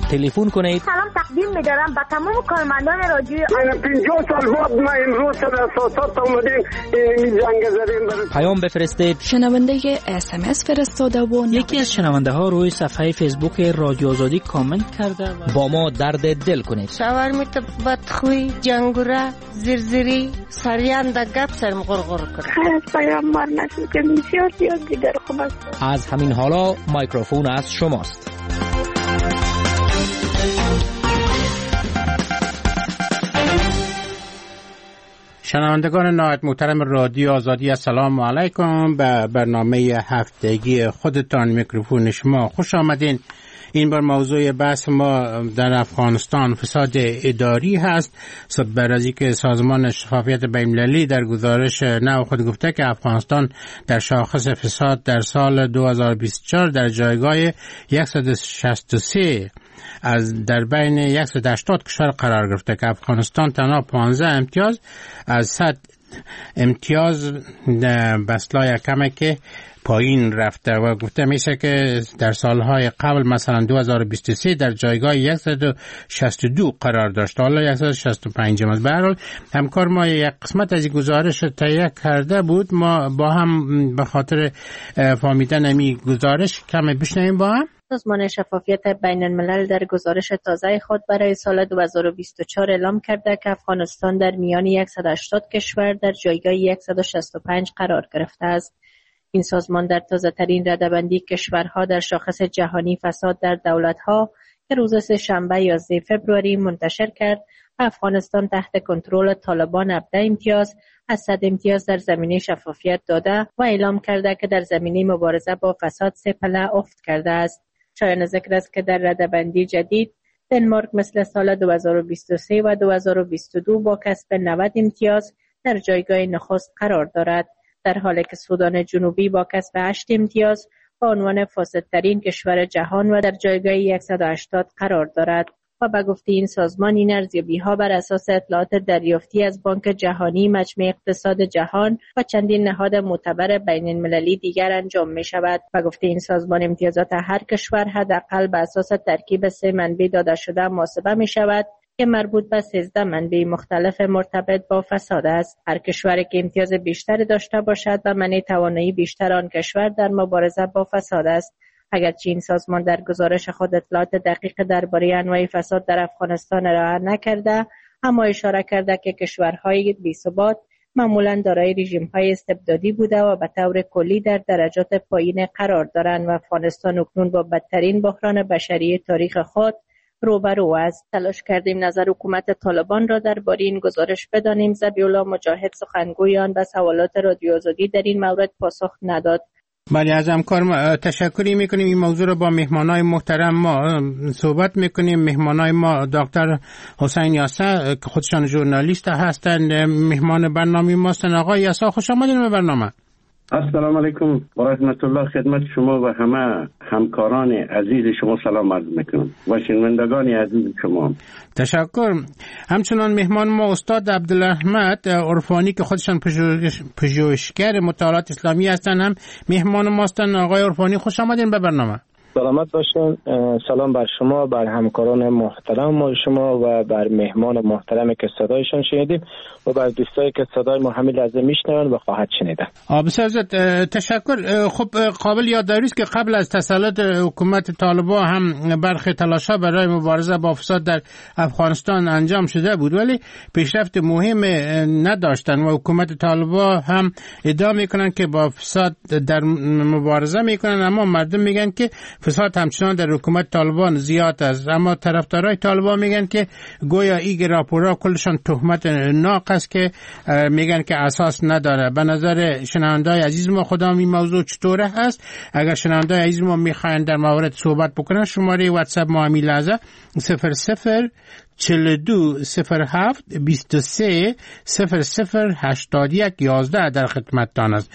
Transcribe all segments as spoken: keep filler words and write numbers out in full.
تلفن کنید. سلام تقدیم می‌دارم به تمام کارمندان رادیو. من پنجاه سال بعد ما امروز در اساسات اومدیم این جنگ زدیم. پیام بفرستید. شنونده اس ام اس فرستاده و یکی از شنونده ها روی صفحه فیسبوک رادیو آزادی کامنت کرده و با ما درد دل کنید. شاورمیت بدخوی جنگوره زرزری سریان دا گپ سرم غرغر کنه. از پیام بار نشد که بسیار زیاد دیگر خوب است. از همین حالا مایکروفون از شماست. شنوندگان نهایت محترم رادیو آزادی، السلام علیکم. به برنامه هفتگی خودتان میکروفون شما خوش آمدین. این بار موضوع بحث ما در افغانستان فساد اداری هست. بر از اینکه سازمان شفافیت بین‌المللی در گزارش نو خود گفته که افغانستان در شاخص فساد در سال دو هزار و بیست و چهار در جایگاه صد و شصت و سه از در بین صد و هشتاد کشور قرار گرفته که افغانستان تنها پانزده امتیاز از صد امتیاز بسلای کمه که پایین رفته و گفته میشه که در سالهای قبل مثلا دو هزار و بیست و سه در جایگاه صد و شصت و دو قرار داشت، حالا صد و شصت و پنج. به هر حال همکار ما یک قسمت از گزارش تهیه کرده بود، ما با هم به خاطر فهمیدن این گزارش کمی بشنویم با هم. سازمان شفافیت بین الملل در گزارش تازه خود برای سال دو هزار و بیست و چهار اعلام کرده که افغانستان در میان صد و هشتاد کشور در جایگاه صد و شصت و پنج قرار گرفته است. این سازمان در تازه ترین رده‌بندی کشورها در شاخص جهانی فساد در دولت‌ها که روز سه شنبه یازده فوریه منتشر کرد، افغانستان تحت کنترل طالبان هفده امتیاز از صد امتیاز در زمینه شفافیت داده و اعلام کرده که در زمینه مبارزه با فساد سه پله افت کرده است. شایان ذکر است که در رده‌بندی جدید دنمارک مثل سال دو هزار و بیست و سه و دو هزار و بیست و دو با کسب نود امتیاز در جایگاه نخست قرار دارد، در حالی که سودان جنوبی با کسب هشت امتیاز به عنوان فاسدترین کشور جهان و در جایگاه صد و هشتاد قرار دارد. و به گفته این سازمان این ارزیابی‌ها بر اساس اطلاعات دریافتی از بانک جهانی، مجمع اقتصاد جهان و چندین نهاد معتبر بین المللی دیگر انجام می شود. و گفته این سازمان امتیازات هر کشور حداقل به اساس ترکیب سه منبع داده شده محاسبه می شود که مربوط به سیزده منبع مختلف مرتبط با فساد است. هر کشوری که امتیاز بیشتری داشته باشد و معنی توانایی بیشتر آن کشور در مبارزه با فساد است. اگرچه این سازمان در گزارش خود اطلاعات دقیق درباره انواع فساد در افغانستان ارائه نکرده، اما اشاره کرده که کشورهای بی‌ثبات معمولاً دارای رژیم‌های استبدادی بوده و به طور کلی در درجات پایین قرار دارند و افغانستان اکنون با بدترین بحران بشری تاریخ خود روبرو است. تلاش کردیم نظر حکومت طالبان را درباره این گزارش بدانیم. ذبیح‌الله مجاهد سخنگوی آن به سوالات رادیو آزادی در این مورد پاسخ نداد. بله، از همکار تشکری میکنیم. این موضوع رو با مهمانای محترم ما صحبت میکنیم. مهمانای ما دکتر حسین یاسا که خودشان ژورنالیست هستند، مهمان برنامه ما هستند. آقای یاسا خوش آمدید به برنامه. السلام علیکم و رحمت الله. خدمت شما و همه همکاران عزیز شما سلام عرض میکنم و شنوندگان عزیز شما. تشکر. همچنان مهمان ما استاد عبدالاحمد عرفانی که خودشان پژوهشگر مطالعات اسلامی هستند هم مهمان ما هستند. آقای عرفانی خوش آمدین به برنامه. سلامت باشین. سلام بر شما، بر همکاران محترم ما شما و بر مهمان محترمی که صدایشان شنیدیم و بر دوستایی که صدای ما همین لحظه میشنون و خواهد شنیدن. بسیار تشکر. خب قابل یادداری است که قبل از تسلط حکومت طالبان هم برخی تلاش‌ها برای مبارزه با فساد در افغانستان انجام شده بود، ولی پیشرفت مهم نداشتند و حکومت طالبان هم ادعا میکنن که با فساد در مبارزه میکنن، اما مردم میگن که فساد همچنان در حکومت طالبان زیاد است. اما طرفدارای طالبان میگن که گویا این راپورها کلشان تهمت ناقص که میگن که اساس نداره. به نظر شنوندای عزیز ما خدام این موضوع چطوره هست؟ اگر شنوندای عزیز ما میخواین در مورد صحبت بکنن، شماره واتساپ ما همین لحظه صفر صفر چهل و دو صفر هفت بیست و سه صفر صفر هشتاد و یک یازده در خدمتتان است.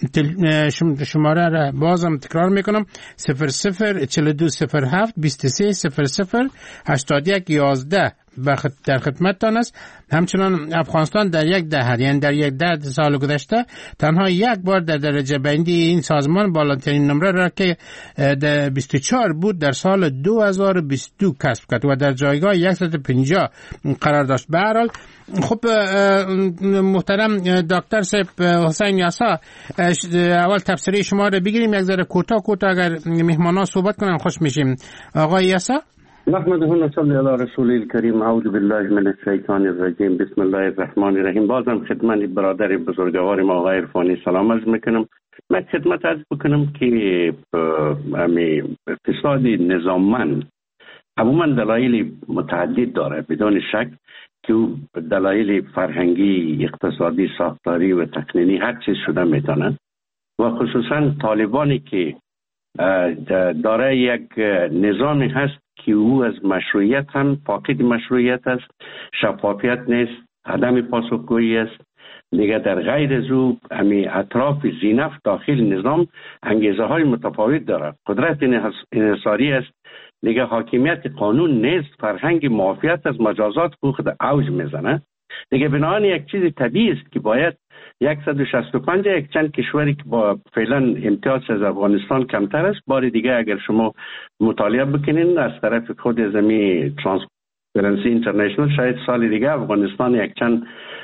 شماره را بازم تکرار میکنم صفر صفر چهل و دو صفر هفت بیست و سه صفر صفر هشتاد و یک یازده در خدمتتان است. همچنان افغانستان در یک دهه یعنی در یک ده سال گذشته تنها یک بار در درجه بندی این سازمان بالاترین نمره را که در بیست و چهار بود در سال دو هزار و بیست و دو کسب کرد و در جایگاه صد و پنجاه قرار داشت. به هر حال خب محترم دکتر صاحب حسین یاسا، اول تفسیری شما رو بگیریم یک ذره کوتاه کوتاه، اگر مهمانا صحبت کنن خوش میشیم. آقای یاسا. نحمده و نصلی علی رسول الکریم. اعوذ بالله من الشیطان الرجیم. بسم الله الرحمن الرحیم. بازم خدمت برادر بزرگوار ما آقای عرفانی سلام عرض میکنم. من خدمت عرض بکنم که امی اقتصاد نظاممند عموما دلایل متعدد داره، بدون شک که دلایل فرهنگی، اقتصادی، ساختاری و تقنینی هر چیز شده میتونن و خصوصا طالبانی که داره یک نظامی هست که او از مشروعیت هم فاقد مشروعیت است، شفافیت نیست، عدم پاسخگویی است. دیگه در غیر از او همی اطراف زینف داخل نظام انگیزه های متفاوت داره، قدرت انحصاری است، دیگه حاکمیت قانون نیست، فرهنگ معافیت از مجازات خود اوج میزنه. دیگه بنابراین یک چیز طبیعی است که باید صد و شصت و پنج یک چند کشوری که با فعلا امتیاز از افغانستان کمتر است، بار دیگه اگر شما مطالعه بکنین از طرف خود زمین ترانسپرنسی اینترنشنال شاید سال دیگه افغانستان یک چند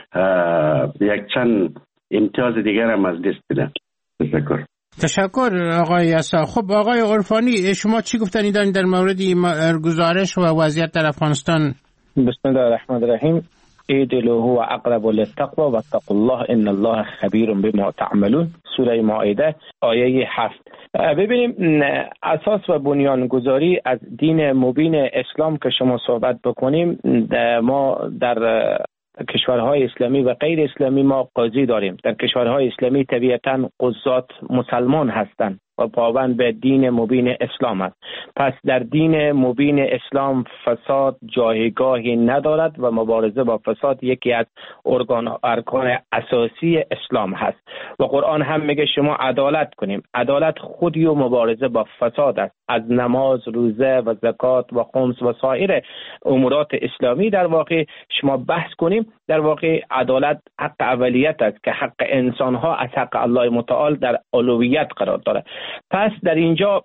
یک چند امتیاز دیگر هم از دست بده. تشکر. تشکر آقای یاسا. خب آقای عرفانی شما چی گفتنی دارین در مورد گزارش و وضعیت در افغانستان؟ بسم الله الرحمن الرحیم. ایدلو هو اقرب للتقوى واتقوا الله ان الله خبیر بما تعملون. سوره مائده آیه هفت. ببینیم اساس و بنیانگذاری از دین مبین اسلام که شما صحبت بکنیم، ما در کشورهای اسلامی و غیر اسلامی ما قاضی داریم. در کشورهای اسلامی طبیعتاً قضات مسلمان هستند و پابند به دین مبین اسلام است. پس در دین مبین اسلام فساد جایگاهی ندارد و مبارزه با فساد یکی از ارگان ارکان اساسی اسلام هست و قرآن هم میگه شما عدالت کنیم. عدالت خودی و مبارزه با فساد است. از نماز، روزه و زکات و خمس و سایر امورات اسلامی در واقع شما بحث کنیم. در واقع عدالت حق اولیت است که حق انسان ها از حق الله متعال در اولویت قرار دارد. پس در اینجا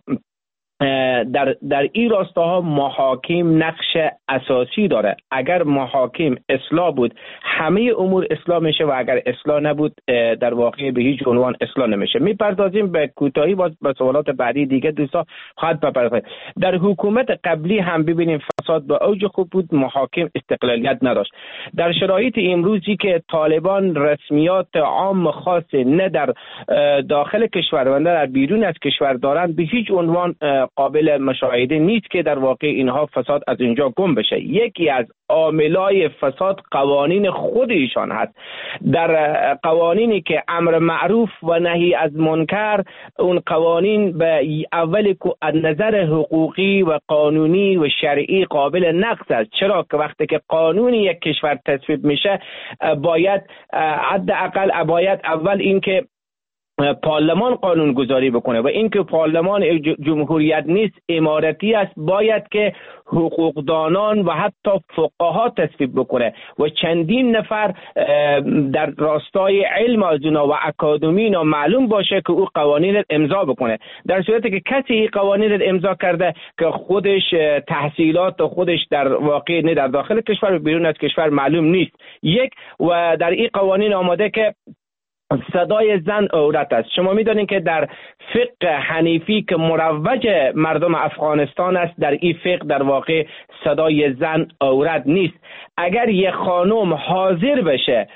در در این راستاها محاکم نقش اساسی داره. اگر محاکم اصلاح بود همه امور اصلاح میشه و اگر اصلاح نبود در واقع به هیچ عنوان اصلاح نمیشه. میپردازیم به کوتاهی با سوالات بعدی دیگه دوستا خواهد بپردازیم. در حکومت قبلی هم ببینیم فساد به اوج خوب بود، محاکم استقلالیت نداشت. در شرایط امروزی که طالبان رسمیات عام خاص نه در داخل کشور و نه در بیرون از کشور دارند، به هیچ عنوان قابل مشاهده نیست که در واقع اینها فساد از اینجا گم بشه. یکی از عاملای فساد قوانین خود ایشان هست. در قوانینی که امر معروف و نهی از منکر، اون قوانین به اول از نظر حقوقی و قانونی و شرعی قابل نقض است. چرا که وقتی که قانونی یک کشور تصویب میشه باید حداقل باید اول این که پارلمان قانون گذاری بکنه و اینکه پارلمان جمهوریت نیست، امارتی است، باید که حقوقدانان و حتی فقها تصویب بکنه و چندین نفر در راستای علم از اونا و اکادمینا معلوم باشه که او قوانین امضا بکنه. در صورتی که کسی این قوانین امضا کرده که خودش تحصیلات خودش در واقع نه در داخل کشور و بیرون از کشور معلوم نیست، یک و در این قوانین آماده که صدای زن عورت است. شما می‌دانید که در فقه حنیفی که مروج مردم افغانستان است، در این فقه در واقع صدای زن عورت نیست. اگر یک خانم حاضر بشه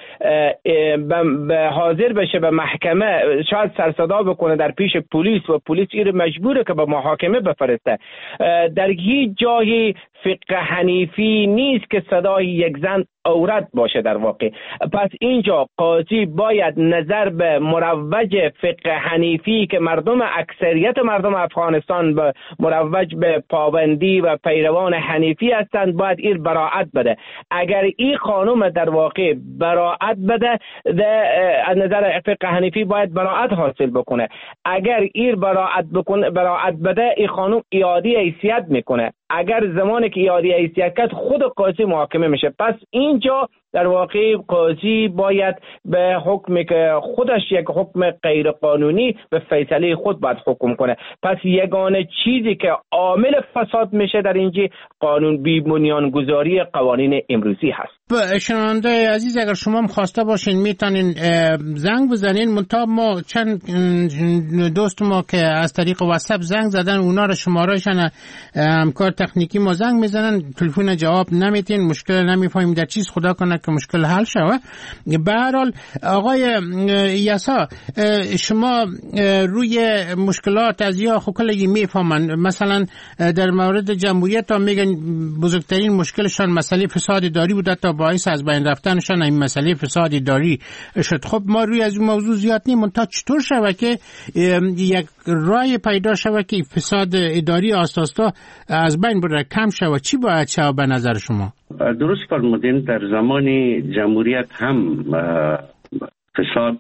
به حاضر بشه به محکمه، شاید سر صدا بکنه در پیش پلیس و پلیس این مجبوره که به محاکمه بفرسته. در هیچ جایی فقه حنیفی نیست که صدای یک زن عورت باشه در واقع. پس اینجا قاضی باید نظر به مروج فقه حنیفی که مردم اکثریت مردم افغانستان به مروج به پابندی و پیروان حنیفی هستند، باید این براعت بده. اگر این خانم در واقع براعت بده، از نظر فقه حنیفی باید براعت حاصل بکنه. اگر این براعت بکنه براعت بده، این خانم اعاده حیثیت میکنه. اگر زمانی که اعاده حیثیت کرد خود قاضی محاکمه میشه. پس اینجا در واقع قاضی باید به حکمی که خودش یک حکم غیر قانونی به فیصله خود باید حکم کنه. پس یگانه چیزی که عامل فساد میشه در اینجا قانون بی بنیانگذاری قوانین امروزی هست. شنونده عزیز اگر شما هم خواسته باشین میتونین زنگ بزنین. منتها ما چند دوست ما که از طریق واتساپ زنگ زدن اونا رو شمارهشان همکار تکنیکی ما زنگ میزنن، تلفن جواب نمیتین، مشکل نمیفهمیم در چیز، خدا کنه که مشکل حل شوه. به هر حال آقای یسا شما روی مشکلات از یا خو کلگی میفهمن، مثلا در مورد جمهوریت ها میگن بزرگترین مشکلشان مسئله فساد اداری بوده تا باعث از بین رفتنشان این مسئله فساد اداری شد. خب ما روی از این موضوع زیاد نیم، منتها چطور شوه که یک رای پیدا شوه که فساد اداری آستاستا از بین بره، کم شوه؟ چی باید شوه به نظر شما؟ درست فرمودین، در زمان جمهوریت هم فساد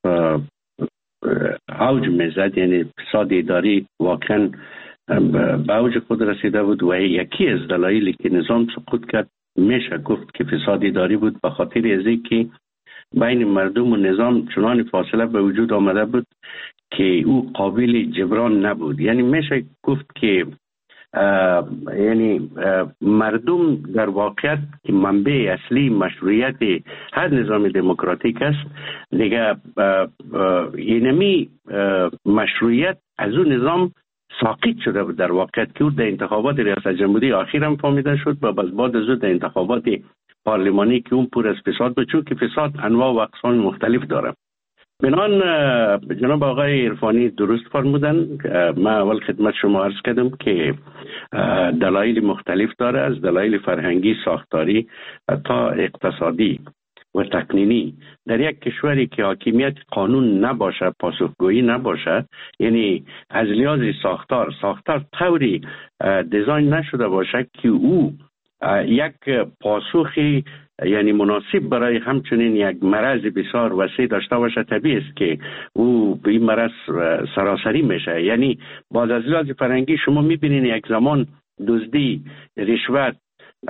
اوج میزد، یعنی فساد اداری واقعا به اوج خود رسیده بود و یکی از دلایلی که نظام سقوط کرد میشه گفت که فساد اداری بود، به خاطر از اینکه بین مردم و نظام چنان فاصله به وجود آمده بود که او قابل جبران نبود. یعنی میشه گفت که یعنی مردم در واقعیت که منبع اصلی مشروعیت هر نظام دموکراتیک است دیگه، اینمی مشروعیت از اون نظام ساقط شده بود در واقعیت که او در انتخابات ریاست جمهوری آخر هم فهمیده شد و بعد از او در انتخابات پارلمانی که اون پر از فساد بود، چون که فساد انواع و اقسام مختلف داره. بنان جناب آقای عرفانی درست فرمودن. من اول خدمت شما عرض کردم که دلایل مختلف داره، از دلایل فرهنگی، ساختاری تا اقتصادی و تقنینی. در یک کشوری که حاکمیت قانون نباشه، پاسخگویی نباشه، یعنی از لحاظ ساختار ساختار طوری دیزاین نشده باشه که او یک پاسخی یعنی مناسب برای همچنین یک مرض بسیار وسیع داشته باشه، طبیعی است که او به این مرض سراسری میشه. یعنی باز از لحاظ فرهنگی شما میبینین یک زمان دزدی، رشوت،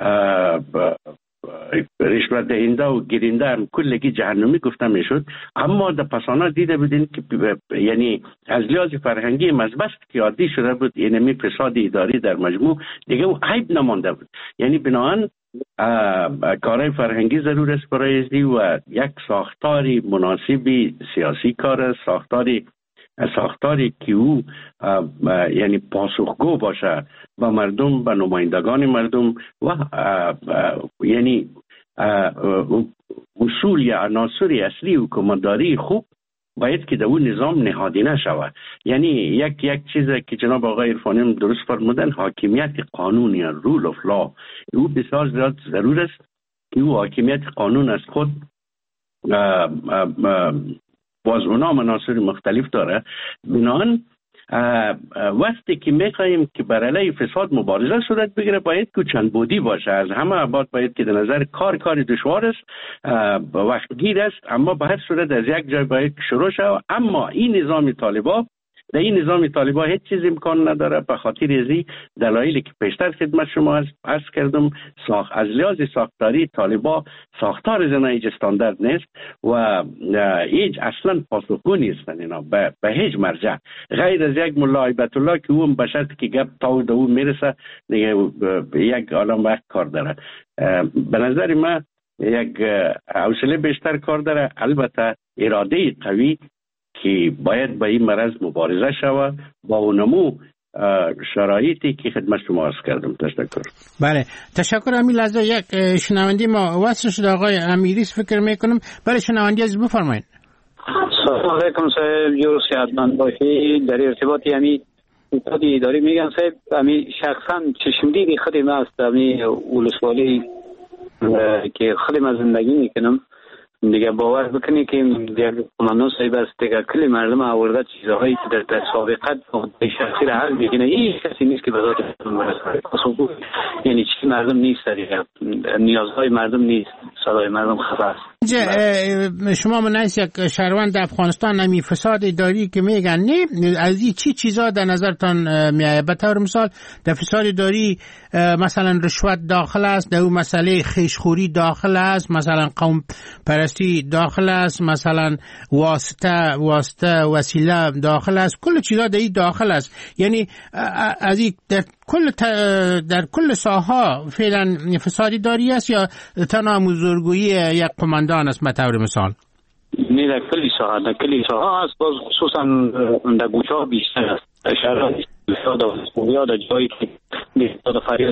رشوت دهنده و گیرنده هم کلگی جهنمی گفته میشد، اما در پسانا دیده بودین که یعنی از لحاظ فرهنگی مزبست که عادی شده بود، یعنی فساد اداری در مجموع دیگه او عیب نمانده بود. یعنی بناهن کارهای فرهنگی ضرور است برای ازدی و یک ساختاری مناسبی سیاسی کار است، ساختاری ساختاری که او یعنی پاسخگو باشه به مردم، به نمایندگان مردم و یعنی اصول یا عناصر اصلی حکومتداری خوب باید که در اون نظام نهادینه شود. یعنی یک یک چیزی که جناب آقای عرفانی درست فرمودن، حاکمیت قانون یا رول اف لا، او بسیار زیاد ضرور است که او حاکمیت قانون از خود باز اونا مناصر مختلف داره. بنان وقتی که میخواییم که بر علیه فساد مبارزه صورت بگیره باید که چند بودی باشه. از همه ابعاد باید که در نظر کار کار دشوار است، وقت گیر است، اما به هر صورت از یک جای باید شروع شود. اما این نظام طالبا در این نظام طالبا هیچ چیز امکان نداره، به خاطر ازی دلایلی که پیشتر خدمت شما عرض کردم. ساخت از لحاظ ساختاری طالبا ساختار زنای استاندارد نیست و هیچ اصلا پاسخگو نیستن اینا به, به هیچ مرجع، غیر از یک ملا عیبت الله که اون به شرط که گپ تا و اون میرسه دیگه یک عالم وقت کار داره. به نظر من یک حوصله بیشتر کار داره، البته اراده قوی که باید با این مرض مبارزه شود با اونمو شرایطی که خدمت شما عرض کردم. تشکر. بله تشکر. همین لحظه یک شنوندی ما وصل شده، آقای امیریس فکر میکنم. بله شنوندی از بفرمایید. سلام علیکم صاحب، جور صحتمند باشی. در ارتباطی همین فساد اداری میگم صاحب، همین شخصا چشمدید خودم است، همین ولسوالی که خودم زندگی میکنم دیگه باور بکنی که دیگه قماندان صاحب است دیگه کلی مردم آورده چیزهایی که در, در سابقت شخصی را حل میکنه. این کسی نیست که به ذات برسه، یعنی چی مردم نیست دیگه، نیازهای مردم نیست. صدای مردم خفه است. شما منعکس یک شهروند افغانستان نمی فساد اداری که میگن نه، از این چی چیزا در نظرتان میآید؟ به طور مثال در فساد اداری مثلا رشوت داخل است، در اون مسئله خیشخوری داخل است، مثلا قوم پرستی داخل است، مثلا واسطه واسطه وسیله داخل است، کل چیزا در این داخل است. یعنی از این در کل در کل ساحه فعلا فسادی داری است یا تنها بزرگویی یک قماندان است به طور مثال؟ نه، در کلی ساحه در کلی ساحه است، باز خصوصا در گوشه ها بیشتر است. در شهرها یا در جایی که بیشتر فریاد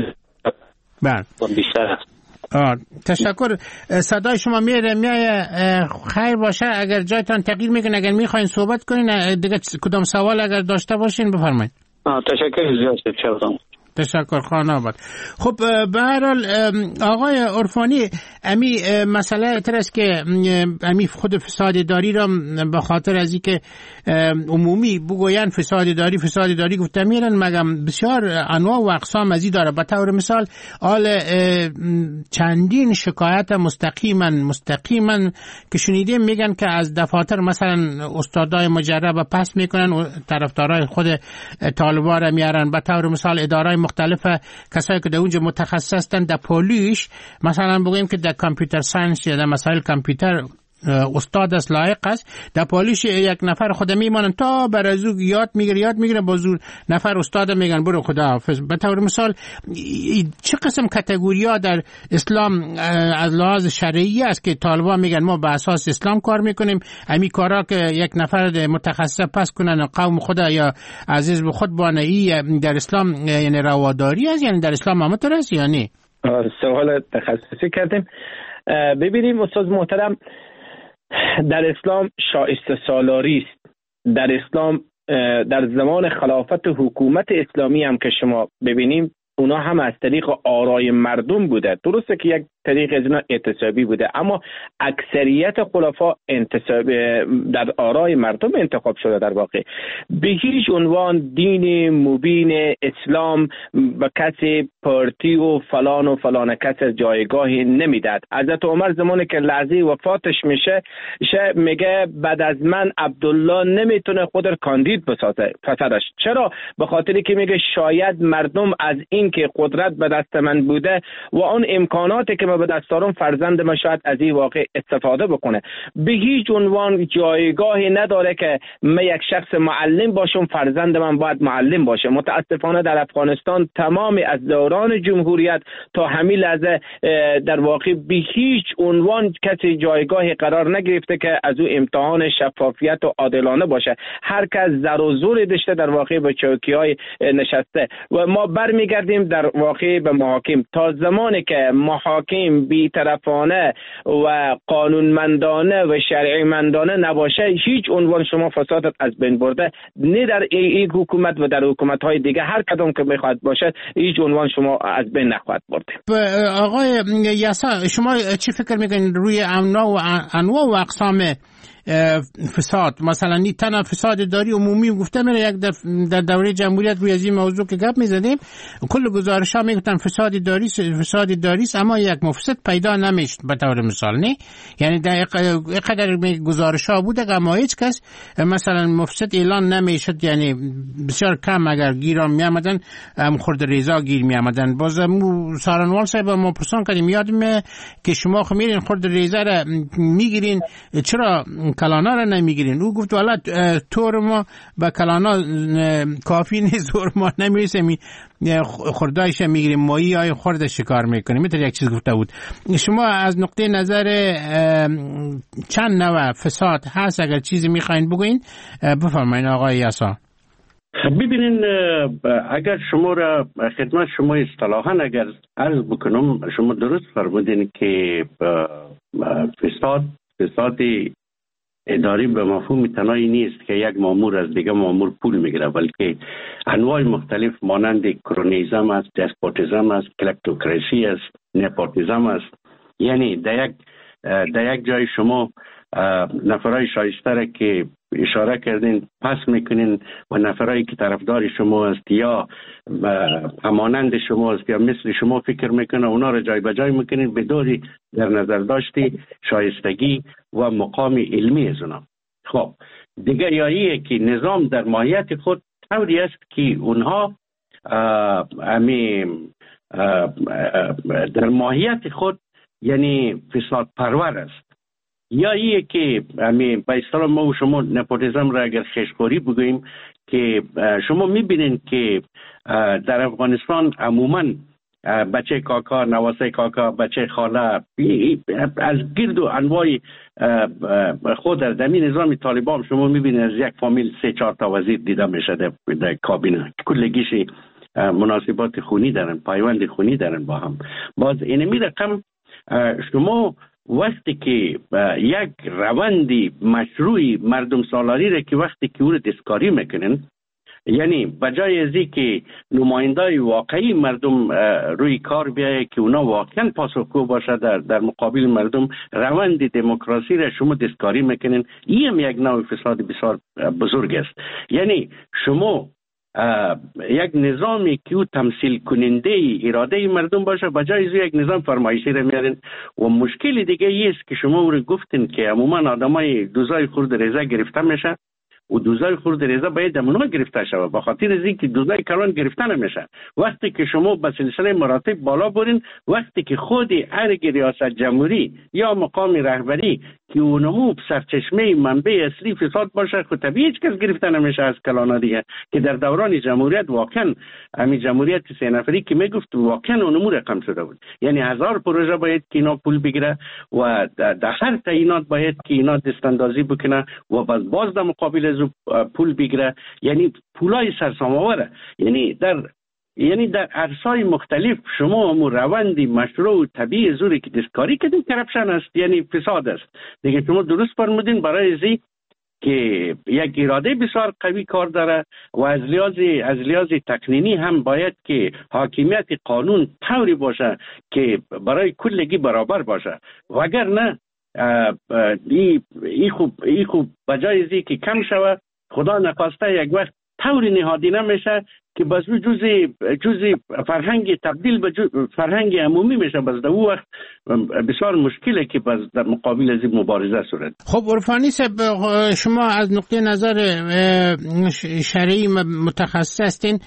بیشتر است. آه، تشکر. صدای شما میره میایه. خیر باشه، اگر جایتان تغییر میکنه، اگر میخواین صحبت کنین دیگه کدام سوال اگر داشته باشین بفرمایید. تشکر زیاد شد. تشکر خانه آباد. خب به هر حال آقای عرفانی، امی مسئله تر است که امی خود فساد داری را به خاطر از اینکه عمومی بگوین فساد داری فساد داری گفته میرن، مگم بسیار انواع و اقسام ازی داره. به طور مثال آل چندین شکایت مستقیما مستقیما که شنیدیم میگن که از دفاتر مثلا استادای مجرب پس میکنن و طرفدارای خود طالبان را میارن. به طور مثال ادارای مختلف کسایی که در اونجا متخصص هستند در پولیش، مثلا بگویم که در کامپیوتر ساینس یا در مسائل کامپیوتر استاد است، لایق است، در پولیش یک نفر خود میمانن تا بر از او یاد میگیره یاد میگیره با زور نفر استاد میگن برو خداحافظ. به طور مثال چه قسم کاتگوریا در اسلام از لحاظ شرعی است که طالبان میگن ما به اساس اسلام کار میکنیم، امی کارا که یک نفر متخصص پس کنن قوم خدا یا عزیز به خود بانه ای در اسلام یعنی رواداری است، یعنی در اسلام همونطور است یا نه؟ سوال تخصصی کردیم. ببینیم استاد محترم، در اسلام شایسته سالاری است. در اسلام در زمان خلافت حکومت اسلامی هم که شما ببینیم اونا هم از طریق آرای مردم بوده. درسته که یک طریق از اینا اعتصابی بوده، اما اکثریت خلفا انتصاب در آرای مردم انتخاب شده. در واقع به هیچ عنوان دین مبین اسلام به کسی پارتی و فلان و فلان کس جایگاهی نمیداد. حضرت عمر زمانی که لحظه وفاتش میشه میگه بعد از من عبدالله نمیتونه خود را کاندید بسازه پسرش. چرا؟ به خاطری که میگه شاید مردم از این که قدرت به دست من بوده و اون امکاناتی که به دست دارم فرزند من شاید از این واقع استفاده بکنه. به هیچ عنوان جایگاهی نداره که من یک شخص معلم باشم فرزند من باید معلم باشه. متاسفانه در افغانستان تمام از دوران جمهوریت تا همین لحظه در واقع به هیچ عنوان کسی جایگاهی قرار نگرفته که از او امتحان شفافیت و عادلانه باشه. هر کس زر و زور داشته در واقع به چوکی‌های نشسته و ما برمیگردیم در واقع به محاکم. تا زمانی که محاکم بی‌طرفانه و قانونمندانه و شرعی مندانه نباشه، هیچ عنوان شما فسادت از بین برده نه در این حکومت و در حکومت‌های دیگه هر کدام که بخواد باشه هیچ عنوان شما از بین نخواهد برده. آقای یاسا، شما چی فکر میکنید روی انواع و انواع و اقسام فساد؟ مثلا نی تنها فساد داری عمومی گفته میره، یک در دوره جمهوریت روی از این موضوع که گپ میزدیم کل گزارش ها میگفتن فساد داری فساد داری اما یک مفسد پیدا نمیشد به طور مثال. نه یعنی در قدر گزارش ها بود اما هیچ کس مثلا مفسد اعلان نمیشد، یعنی بسیار کم اگر گیرام میامدن خرد ریزا گیر میامدن. باز سارنوال صاحب ما پرسان کردیم یادم که شما خمیرین خرد ریزا را میگیرین چرا کلانا را نمیگیرین؟ او گفت والا طور ما با کلانا کافی نیست، طور ما نمیرسه می خردایش میگیریم مایی های خرد شکار میکنیم. میتونی یک چیز گفته بود. شما از نقطه نظر چند نوع فساد هست اگر چیزی میخواین بگوین بفرمایین آقای یاسا. ببینین اگر شما را خدمت شما اصطلاحاً اگر عرض بکنم، شما درست فرمودین که فساد فساد اداری به مفهوم تنهایی نیست که یک مامور از دیگه مامور پول میگیره، بلکه انواع مختلف مانند کرونیزم است، دسپوتیزم است، کلکتوکراسی است، نپوتیزم است. یعنی در یک در یک جای شما نفرای شایسته را که اشاره کردین پس میکنین و نفرایی که طرفدار شما است یا همانند شما است یا مثل شما فکر میکنه اونا را جای به جای میکنین بدون در نظر داشتی شایستگی و مقام علمی از اونا. خب دیگر یاییه که نظام در ماهیت خود طوری است که اونها امی در ماهیت خود یعنی فساد پرور است، یا ایه که امی به اصطلاح ما و شما نپوتیزم را اگر خشخوری بگوییم که شما میبینین که در افغانستان عموما بچه کاکا، نواسه کاکا، بچه خاله از گرد و انواع خود در دمی نظام طالبان شما میبینید از یک فامیل سه چهار تا وزیر دیده میشه در کابینه، کلگیش مناسبات خونی دارن، پایوند خونی دارن با هم. باز اینمی رقم شما وقتی که یک روندی مشروعی مردم سالاری را که وقتی که او را دستکاری میکنن، یعنی بجای ازی که نمایندای واقعی مردم روی کار بیایه که اونا واقعا پاسخگو باشه در, در مقابل مردم، روند دموکراسی را شما دستکاری میکنین. این هم یک نوع فساد بسیار بزرگ است. یعنی شما یک نظامی که او تمثیل کننده اراده مردم باشه بجای از یک نظام فرمایشی را میارین. و مشکل دیگه ای است که شما او را گفتین که عموما آدمای دوزای خورد ریزه گرفته میشه و دوزای خورد ریزه باید امونا گرفته شود، به خاطر از اینکه دوزای کلان گرفته نمیشه. وقتی که شما به سلسله مراتب بالا برین، وقتی که خود ارگ ریاست جمهوری یا مقام رهبری که اونمو سرچشمه منبع اصلی فساد باشه، خود طبیعی هیچ کس گرفته نمیشه از کلانا دیگه. که در دوران جمهوریت واقعا همین جمهوریت سه نفری که میگفت واقعا اونمو رقم شده بود، یعنی هزار پروژه باید که اینا پول بگیره و در هر تعیینات باید که اینا دستاندازی بکنه و باز باز در مقابل از پول بگیره، یعنی پولای سرسام‌آوره. یعنی در یعنی در عرصه‌های مختلف شما هم روندی مشروع و طبیعی زوری که دستکاری کردین کرپشن است، یعنی فساد است دیگه. شما درست فرمودین برای ازی که یک اراده بسیار قوی کار داره و از لحاظ از لحاظ تقنینی هم باید که حاکمیت قانون طوری باشه که برای کلگی برابر باشه، وگرنه ای ای خوب ای خوب بجای ازی که کم شوه خدا نخواسته یک وقت طوری نهادی نمیشه که بس جزء جزء فرهنگ تبدیل به فرهنگ عمومی میشه. بس در اون وقت بسیار مشکله که بس در مقابل از این مبارزه صورت. خب عرفانی صاحب، شما از نقطه نظر شرعی متخصص هستین،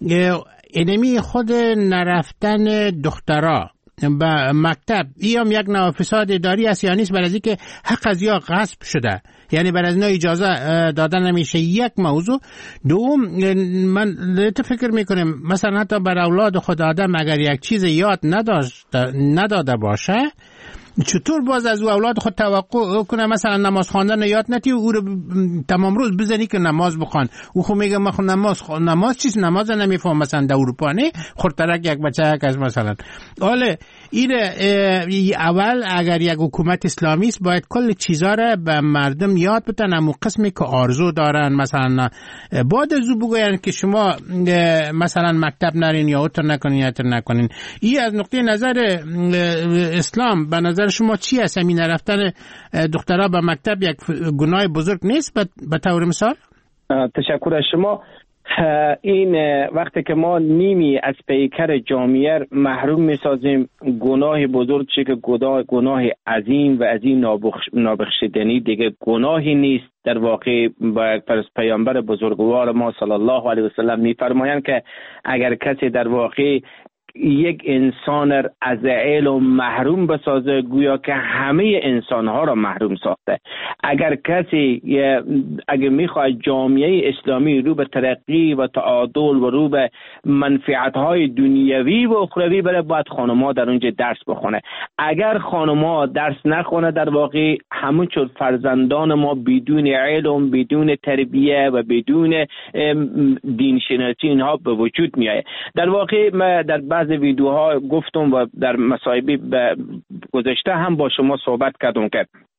اینمی خود نرفتن دخترها به مکتب این هم یک نوع فساد اداری است یا نیست؟ برای از اینکه حق از یا غصب شده، یعنی برای از اینا اجازه دادن نمیشه. یک موضوع. دوم، من فکر میکنم مثلا حتی بر اولاد خود آدم اگر یک چیز یاد نداشت نداده باشه، چطور باز از او اولاد خود توقع کنه مثلا نماز خواندن یاد نتی او رو تمام روز بزنی که نماز بخوان؟ او خود میگه من نماز خو... نماز چیست؟ نماز نمیفهم. مثلا در اروپا نه خورترک یک بچه یک از مثلا حالا این اول اگر یک حکومت اسلامی است باید کل چیزا رو به مردم یاد بدن، اما قسمی که آرزو دارن مثلا بعد از او بگوین که شما مثلا مکتب نرین یا اتر نکنین یا اتر نکنین. این از نقطه نظر اسلام به نظر شما چی هست؟ همین رفتن دخترها به مکتب یک گناه بزرگ نیست به طور مثال؟ تشکر از شما. این وقتی که ما نیمی از پیکر جامعه محروم میسازیم، گناه بزرگ چه که گناه عظیم و از این نابخشیدنی دیگه گناهی نیست. در واقع با پیامبر بزرگوار ما صلی الله علیه و سلم میفرمایند که اگر کسی در واقع یک انسان از علم محروم بسازه گویا که همه انسانها را محروم ساخته. اگر کسی اگر میخواد جامعه اسلامی رو به ترقی و تعادل و رو به منفعت‌های دنیوی و اخروی بره، باید خانم‌ها در اونجا درس بخونه. اگر خانم‌ها درس نخونه در واقع همونطور فرزندان ما بدون علم، بدون تربیه و بدون دین شناسی اینها به وجود میاد. در واقع ما در بعض ویدیوها گفتم و در مصاحبه گذشته هم با شما صحبت کردم که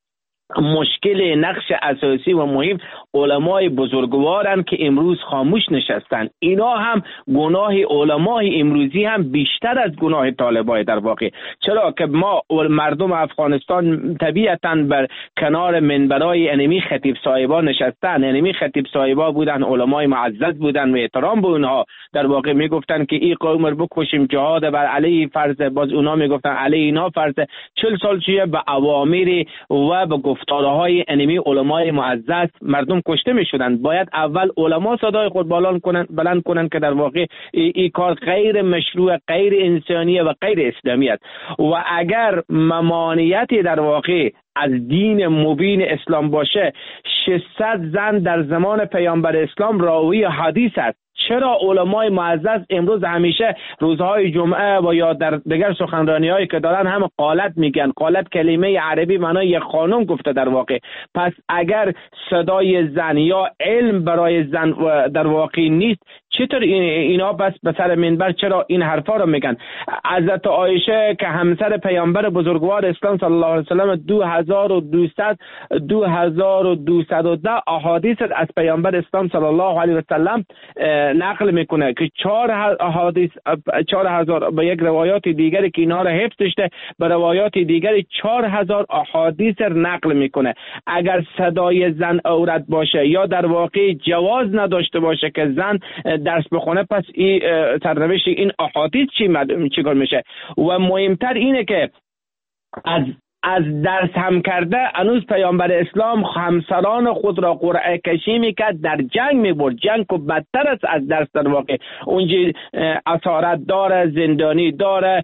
مشکل نقش اساسی و مهم علمای بزرگوارن که امروز خاموش نشستن. اینا هم گناه علمای امروزی هم بیشتر از گناه طالبای در واقع. چرا که ما مردم افغانستان طبیعتاً بر کنار منبرای انمی خطیب صاحبان نشستن. انمی خطیب صاحبا بودن، علمای معزز بودن و احترام به اونها در واقع میگفتن که این قوم رو بکشیم، جهاد بر علیه فرض، باز اونا میگفتن علیه اینا فرض. چهل سال چیه به اوامر و به گفتارهای انمی علمای معزز مردم کشته میشدن. باید اول علما صدای خود بلند کنن بلند کنن که در واقع این ای کار غیر مشروع، غیر انسانیه و غیر اسلامی است. و اگر ممانعتی در واقع از دین مبین اسلام باشه، ششصد زن در زمان پیامبر اسلام راوی حدیث است. چرا علمای معزز امروز همیشه روزهای جمعه و یا در دیگر سخنرانی‌هایی که دارن هم قالت میگن؟ قالت کلمه عربی معنای یک خانم گفته در واقع. پس اگر صدای زن یا علم برای زن در واقع نیست، چطور اینا بس به سر منبر چرا این حرفا رو میگن؟ حضرت عایشه که همسر پیامبر بزرگوار اسلام صلی الله علیه و سلم دو هزار و دویست دو هزار و دویست و ده احادیث از پیامبر اسلام صلی الله علیه و سلم نقل میکنه که چهار احادیث چهار هزار به یک روایات دیگری که اینا رو حفظ داشته، به روایات دیگری چهار هزار احادیث نقل میکنه. اگر صدای زن عورت باشه یا در واقع جواز نداشته باشه که زن درس بخونه، پس این سرنوشت این احادیث چی چیکار میشه؟ و مهمتر اینه که از از درس هم کرده هنوز پیامبر اسلام همسران خود را قرعه کشی میکرد، در جنگ میبرد. جنگ که بدتر است از درس در واقع. اونجا اسارت داره، زندانی داره،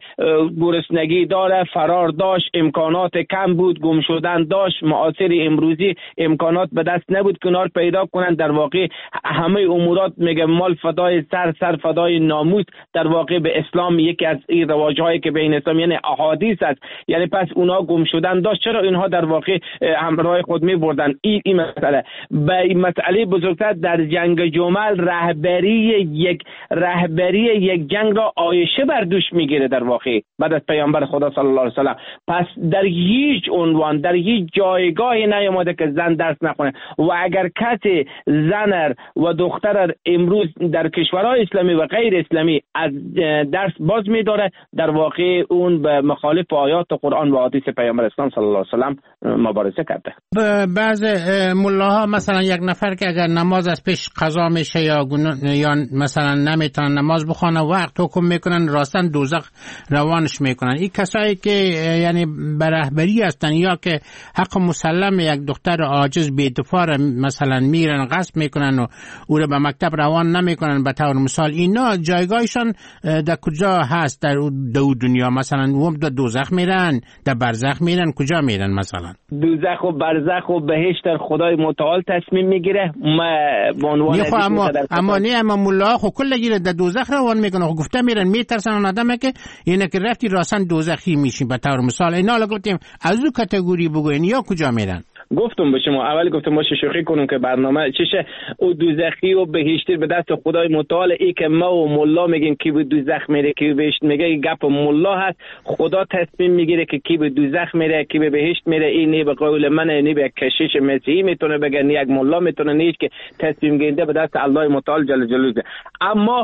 گرسنگی داره، فرار داشت، امکانات کم بود، گم شدن داشت. معاصر امروزی امکانات به دست نبود که نار پیدا کنن. در واقع همه امورات میگه مال فدای سر، سر فدای ناموس. در واقع به اسلام یکی از این رواج‌هایی که بین اسلام یعنی احادیث است. یعنی پس اونا گم شدن داشت. چرا اینها در واقع همراه خود می بردن؟ این این مسئله به این مسئله بزرگتر در جنگ جمل رهبری یک رهبری یک جنگ را عایشه بر دوش میگیره در واقع بعد از پیامبر خدا صلی الله علیه و سلم. پس در هیچ عنوان در هیچ جایگاهی نیامده که زن درس نخونه. و اگر کسی زن و دختر امروز در کشورهای اسلامی و غیر اسلامی از درس باز می‌داره، در واقع اون به مخالف آیات قرآن و حدیث پیامبر اسلام صلی الله علیه و سلم مبارزه کرده. بعض ملاها مثلا یک نفر که اگر نماز از پیش قضا میشه یا یا مثلا نمیتونن نماز بخونه، وقت حکم میکنن راستن دوزخ روانش میکنن. این کسایی که یعنی به رهبری هستن یا که حق مسلم یک دختر عاجز بی‌دفاع مثلا میرن غصب میکنن و او رو به مکتب روان نمیکنن به طور مثال، اینا جایگاهشان در کجا هست در دو دنیا؟ مثلا هم در دوزخ میرن، در برزخ میرن، کجا میرن؟ مثلا دوزخ و برزخ و بهشت در خدای متعال تصمیم میگیره. ما به عنوان اما اما نه اما ملا خو کل گیره در دوزخ روان میکنه. گفته میرن میترسن اون آدمه که اینه که رفتی راستن دوزخی میشی به طور مثال. اینا رو گفتیم از اون کاتگوری بگوین یا کجا میرن؟ گفتم به شما اول گفتم ما شوخی کنیم که برنامه چشه او دوزخی و بهشتی به دست خدای متعال. ای که ما و ملا میگیم کی به دوزخ میره کی به بهشت میگه گپ ملا هست. خدا تصمیم میگیره که کی به دوزخ میره کی به بهشت میره. این نه به قول من نه به کشیش مسیحی میتونه بگه، نه یک ملا میتونه، نه که تصمیم گیرنده به دست الله متعال جل جلاله. اما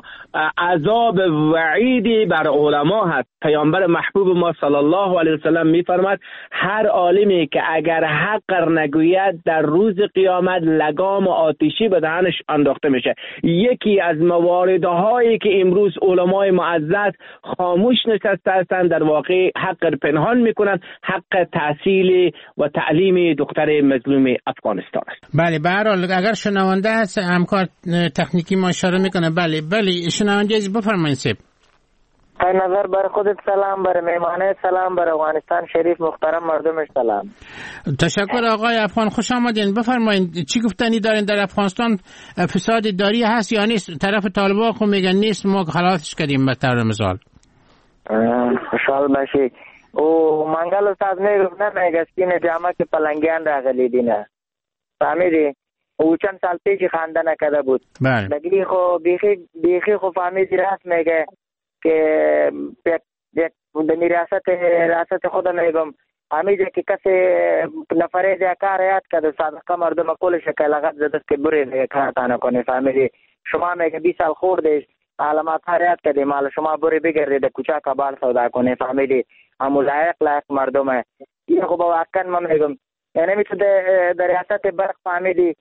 عذاب وعیدی بر علما هست. پیامبر محبوب ما صلی الله علیه و سلم میفرماد هر عالمی که اگر حق نگوید در روز قیامت لگام آتشی به دهنش انداخته میشه. یکی از مواردهایی که امروز علمای معزز خاموش نشسته هستند در واقع حق پنهان میکنن، حق تحصیل و تعلیم دختر مظلوم افغانستان است. بله به هر حال اگر شنونده هست همکار تکنیکی ما اشاره میکنه. بله بله شنونده بفرمایید. سب ای نظر بر خودت سلام، بر مهمانه سلام، بر افغانستان شریف محترم مردمش سلام. تشکر آقای افغان، خوش آمدین. بفرمایید چی گفتنی دارین در افغانستان؟ فساد داری هست یا نیست؟ طرف طالبان خو میگن نیست، ما خلاصش کردیم به طور مثال. خوشحال باشی. او منگل استاد میگفت نه میگستین جامعه که پلنگیان راغلی دینه فهمیدی؟ او چند سال پیش خانده نکده بود. بله. بگی خو بیخی بیخی خو فهمیدی راست میگه که به میراثت راست خودم میگم همیشه که کسی نفره دیگه کار یاد کرده صادقه مردم کلش که لغت زدست که بره کار تا نکنه فهمیدی. شما میگه بیست سال خوردش علامات کار یاد کرده مال شما بره بگردی در کوچه کبار سودا کنه فهمیدی. همون لایق لایق مردمه. این خب واقعا من میگم یعنی میتو در ریاست برق فهمیدی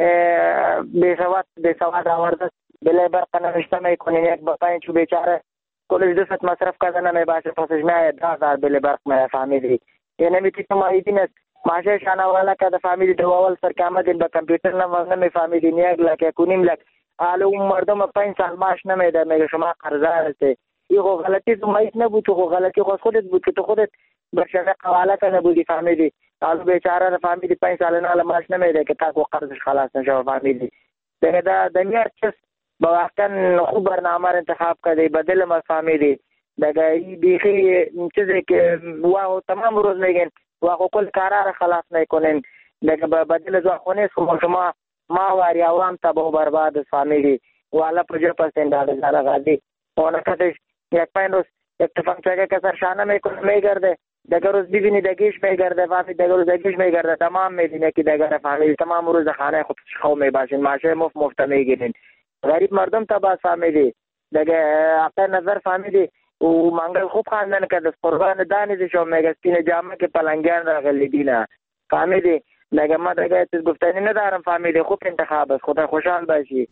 بی سواد بی سواد آورده بله برق نوشته میکنین یک بطاین چو بیچاره کلش دست مصرف کرده نمیباشه پسش میاید ده هزار بله برق می فهمیدی. یعنی میتی که ما ایدین است ماشه شانوالا که فهمیدی دو اول سر که آمدین با کمپیوتر نمی فهمیدی نیگ لک یکونیم لک حالا اون مردم پنج سال معاش نمیده میگه شما قرضدار هستی. این خو غلطی تو مایت نبود تو خو غلطی خود خودت بود که تو خودت برشده قواله کنه بودی فهمیدی. حالا بیچاره فهمیدی پنج سال نه معاش نمیده که تا قرضش خلاص نشه فهمیدی. دیگه دا دنیا چیز با واقعا خوب برنامه انتخاب کرده بدل ما فهمیدی. دیگه این بیخی چیزی که واقعا تمام روز میگن واقعا کل کارا را خلاص میکنین. دیگه بدل زخونه شما شما ما واری عوام تبا برباد فهمیدی. والا پروژه پستین داده زارا غازی اونا کسش یک پنج روز اتفاق چگه کسر شانه میکنه میگرده دیگه روز ببینی دگیش میگرده فهمید دیگه روز دگیش میگرده تمام میدینه که دیگه فهمیدی تمام روز خانه خود خو میباشین ماشه مفت مفت میگیرین. غریب مردم تبا فهمیدی. دیگه اقل نظر فهمیدی و منگل خوب خواندن که دست قربان دانیزی شو میگستین جامعه که پلنگیان را غلیدینه فهمیدی. دیگه ما دیگه چیز گفتنی ندارم فهمیدی. خوب انتخاب است خدا خوشحال باشی.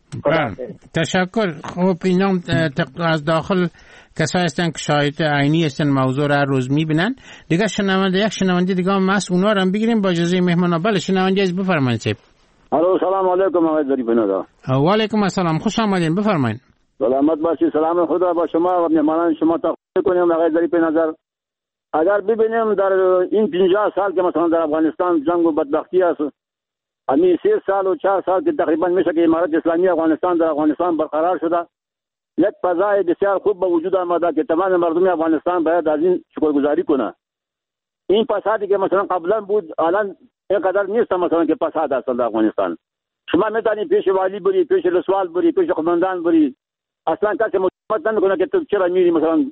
تشکر. خب اینا از داخل کسایی هستن که شاهد عینی هستن موضوع را روز میبینن. دیگه شنونده یک شنونده دیگه هم هست اونا رو هم بگیریم با اجازه مهمان. بله شنونده از بفرمایید سیب. الو سلام علیکم آقای ظریف ندا. و علیکم السلام خوش آمدین بفرمایید. سلامت باشی. سلام خدا با شما و مهمانان شما تقدیم کنیم آقای ظریف نظر. اگر ببینیم در این پنجاه سال که مثلا در افغانستان جنگ و بدبختی است همین سه سال و چهار سال که تقریبا میشه که امارت اسلامی افغانستان در افغانستان برقرار شده یک فضای بسیار خوب به وجود آمده که تمام مردم افغانستان باید از این شکرگزاری کنه. این فسادی که مثلا قبلا بود الان اینقدر نیست مثلا که فساد است در افغانستان. شما میتونید پیش والی بری پیش رسوال بری پیش قماندان بری اصلا کسی مطمئن نمیکنه که تو چرا میری مثلا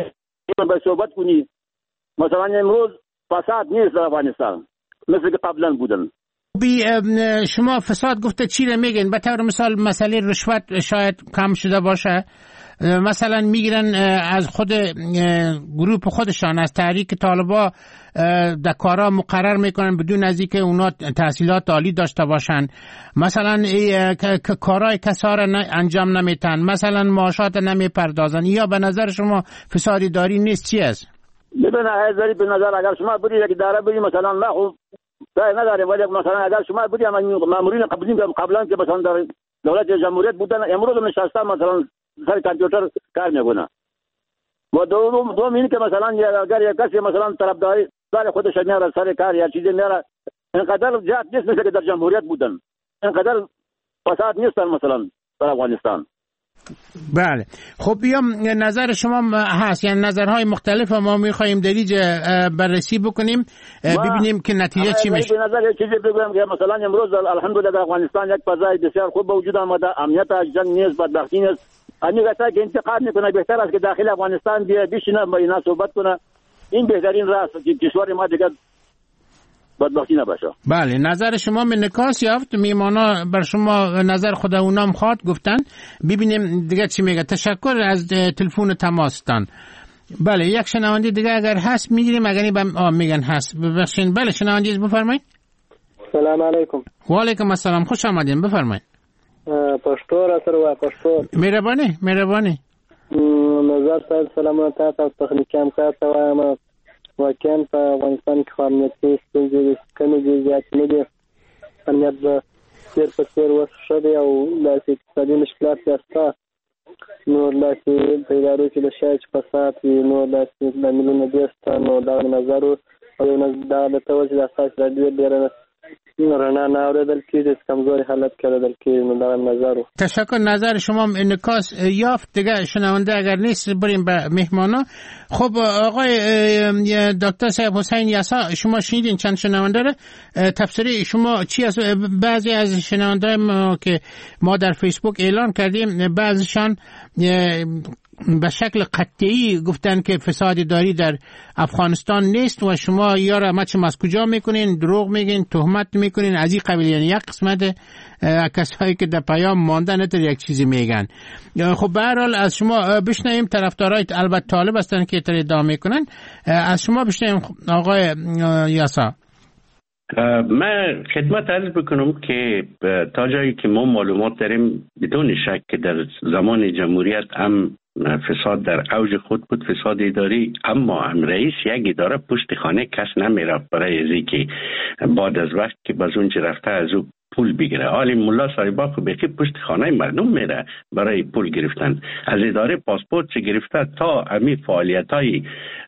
به صحبت کنی. مثلا امروز فساد نیست در افغانستان مثل که قبلا بودن. بی شما فساد گفته چی رو میگین؟ به طور مثال مسئله رشوت شاید کم شده باشه. مثلا میگیرن از خود گروه خودشان از تحریک طالبا در کارا مقرر میکنن بدون از اینکه اونا تحصیلات عالی داشته باشن. مثلا کارهای کسا را انجام نمیتن. مثلا معاشات نمیپردازن. یا به نظر شما فسادی داری نیست چی است؟ ببین آقای ظریف به نظر اگر شما بری یک اداره بری مثلا ما خب دای نداره ولی مثلا اگر شما بری مامورین قبلی قبلا که مثلا در دولت جمهوریت بودن امروز نشستن مثلا سر کامپیوتر کار میکنه و دوم دوم این که مثلا اگر یک کسی مثلا طرفداری دار خودش میاره سر کار یا چیزی میاره اینقدر جات نیست مثل که در جمهوریت بودن اینقدر فساد نیستن مثلا در افغانستان. بله خب بیام نظر شما هست یعنی نظرهای مختلف ما میخواییم در اینجا بررسی بکنیم ببینیم که نتیجه چی میشه. به نظر چیزی بگم که مثلا امروز الحمدلله در افغانستان یک فضای بسیار خوب به وجود آمده. امنیت جنگ نیست بدبختی نیست. همین گفته که انتقاد میکنه بهتر است که داخل افغانستان بیا بشینه با اینا صحبت کنه. این بهترین راه است که کشور ما دیگه بدبختی نباشه. بله نظر شما من نکاس یافت. میمانا بر شما نظر خود اونام خواد گفتن ببینیم دیگه چی میگه. تشکر از تلفن تماستان. بله یک شنونده دیگه اگر هست میگیریم اگر نی میگن هست ببخشید. بله شنونده بفرمایید. سلام علیکم. و علیکم السلام خوش آمدین بفرمایید. پښتو را سره وا پښتو مهرباني مهرباني نظر صاحب سلامات تاسو تخنیکي کار ته وایم. واقعا په افغانستان کې امنیتي ستونزې کمې دي زیات نه دي. امنیت به تیر په تیر وسه دی او داسې اقتصادي مشکلات شته نو داسې په ادارو کې د شایع فساد نو داسې د ملونو دیسته نو دا نظر او دا د توجه د اساس راډیو ډیره رنا ناوردل کیږي کمزوري حالت کړل کیږي نو دا نظر. تشکر. نظر شما انعکاس یافت. دیگه شنونده اگر نیست بریم به مهمانا. خب آقای دکتر صاحب حسین یاسا شما شنیدین چند شنونده را تفسیر شما چی از بعضی از شنونده ما که ما در فیسبوک اعلان کردیم بعضیشان به شکل قطعی گفتن که فساد اداری در افغانستان نیست و شما یارا مچم از کجا میکنین، دروغ میگین، تهمت میکنین از این قبیل. یعنی یک قسمت کسایی که در پیام مانده نتر یک چیزی میگن. خب به هر حال از شما بشنویم، طرفدارای البته طالب هستن که تر ادعا میکنن، از شما بشنویم آقای یاسا. من خدمت عرض بکنم که تا جایی که ما معلومات داریم بدون شک که در زمان جمهوریت هم فساد در اوج خود بود، فساد اداری، اما هم رئیس یک اداره پشت خانه کس نمیرفت برای ازی که بعد از وقت که بازون چه رفته از او پول بگیره. حالی ملا صاحبا خب بخی پشت خانه مردم میره برای پول گرفتن. از اداره پاسپورت چه گرفته تا امی فعالیت های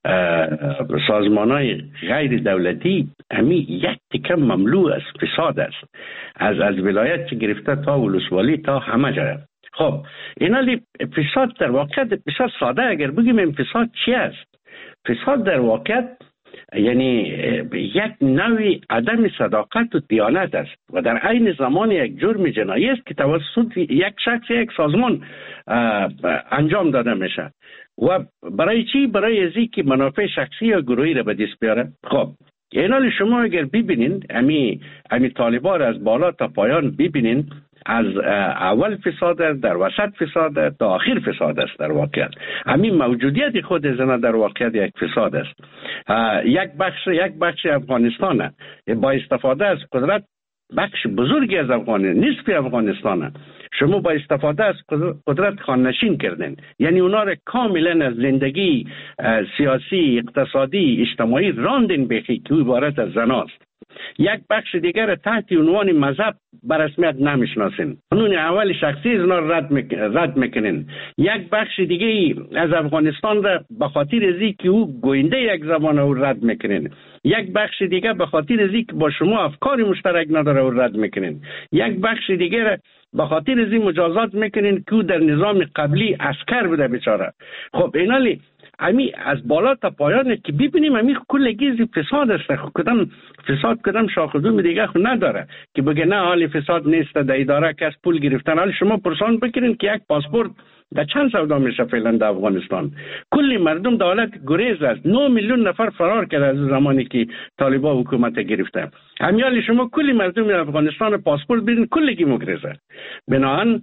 سازمان های غیر دولتی، امی یک تکه مملو از فساد است. از از ولایت چه گرفته تا ولسوالی تا همه جا. خب اینالی فساد در واقع بسیار ساده اگر بگیم این فساد چی است؟ فساد در واقع یعنی یک نوع عدم صداقت و دیانت است و در عین زمان یک جرم جنایی است که توسط یک شخص یک سازمان انجام داده میشه. و برای چی؟ برای ازی که منافع شخصی یا گروهی را به دست بیاره. خب اینالی شما اگر ببینین امی امی طالبان از بالا تا پایان ببینین، از اول فساد است، در وسط فساد است، تا آخر فساد است. در واقع همین موجودیت خود زنا در واقع یک فساد است. یک بخش یک بخش افغانستان با استفاده از قدرت، بخش بزرگی از افغانستان، نصف افغانستان شما با استفاده از قدرت خاننشین کردن. یعنی اونا را کاملا از زندگی سیاسی، اقتصادی، اجتماعی راندن بخی که عبارت از زناست. یک بخش دیگر تحت عنوان مذهب به رسمیت نمیشناسین، قانون اول شخصی از اونا رد میک... رد میکنین. یک بخش دیگه از افغانستان را به خاطر ازی که او گوینده یک زمان او رد میکنین. یک بخش دیگه به خاطر ازی که با شما افکار مشترک نداره او رد میکنین. یک بخش دیگه به خاطر ازی مجازات میکنین که او در نظام قبلی عسکر بوده بیچاره. خب اینالی امی از بالا تا پایان که ببینیم امی کلگیز فساد است. کدام فساد کدام شاخدوم دیگه خو نداره که بگه نه حال فساد نیست، در اداره کس پول گرفتن. حال شما پرسان بکنین که یک پاسپورت در چند سودا میشه فعلا در افغانستان؟ کلی مردم در حالت گریز است. نه میلیون نفر فرار کرده از زمانی که طالبان حکومت گرفته. همیال شما کلی مردم افغانستان پاسپورت بدین کلگی مگریزه. بناهن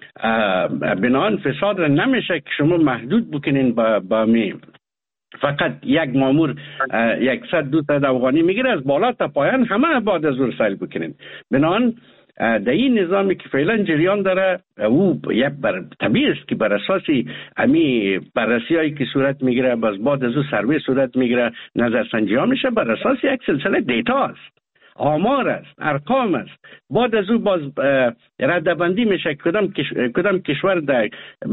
بناهن فساد را نمیشه که شما محدود بکنین با, با می فقط یک مامور یکصد دوصد افغانی میگیره، از بالا تا پایان همه بعد از اون سیل بکنین. بناهن در این نظامی که فعلا جریان داره او یک بر طبیعی است که بر اساسی امی بررسی هایی که صورت میگیره، باز بعد از اون سروی صورت میگیره، نظرسنجی ها میشه بر اساس یک سلسله دیتا است، آمار است، ارقام است. بعد از او باز ردبندی میشه کدام کدام کشور در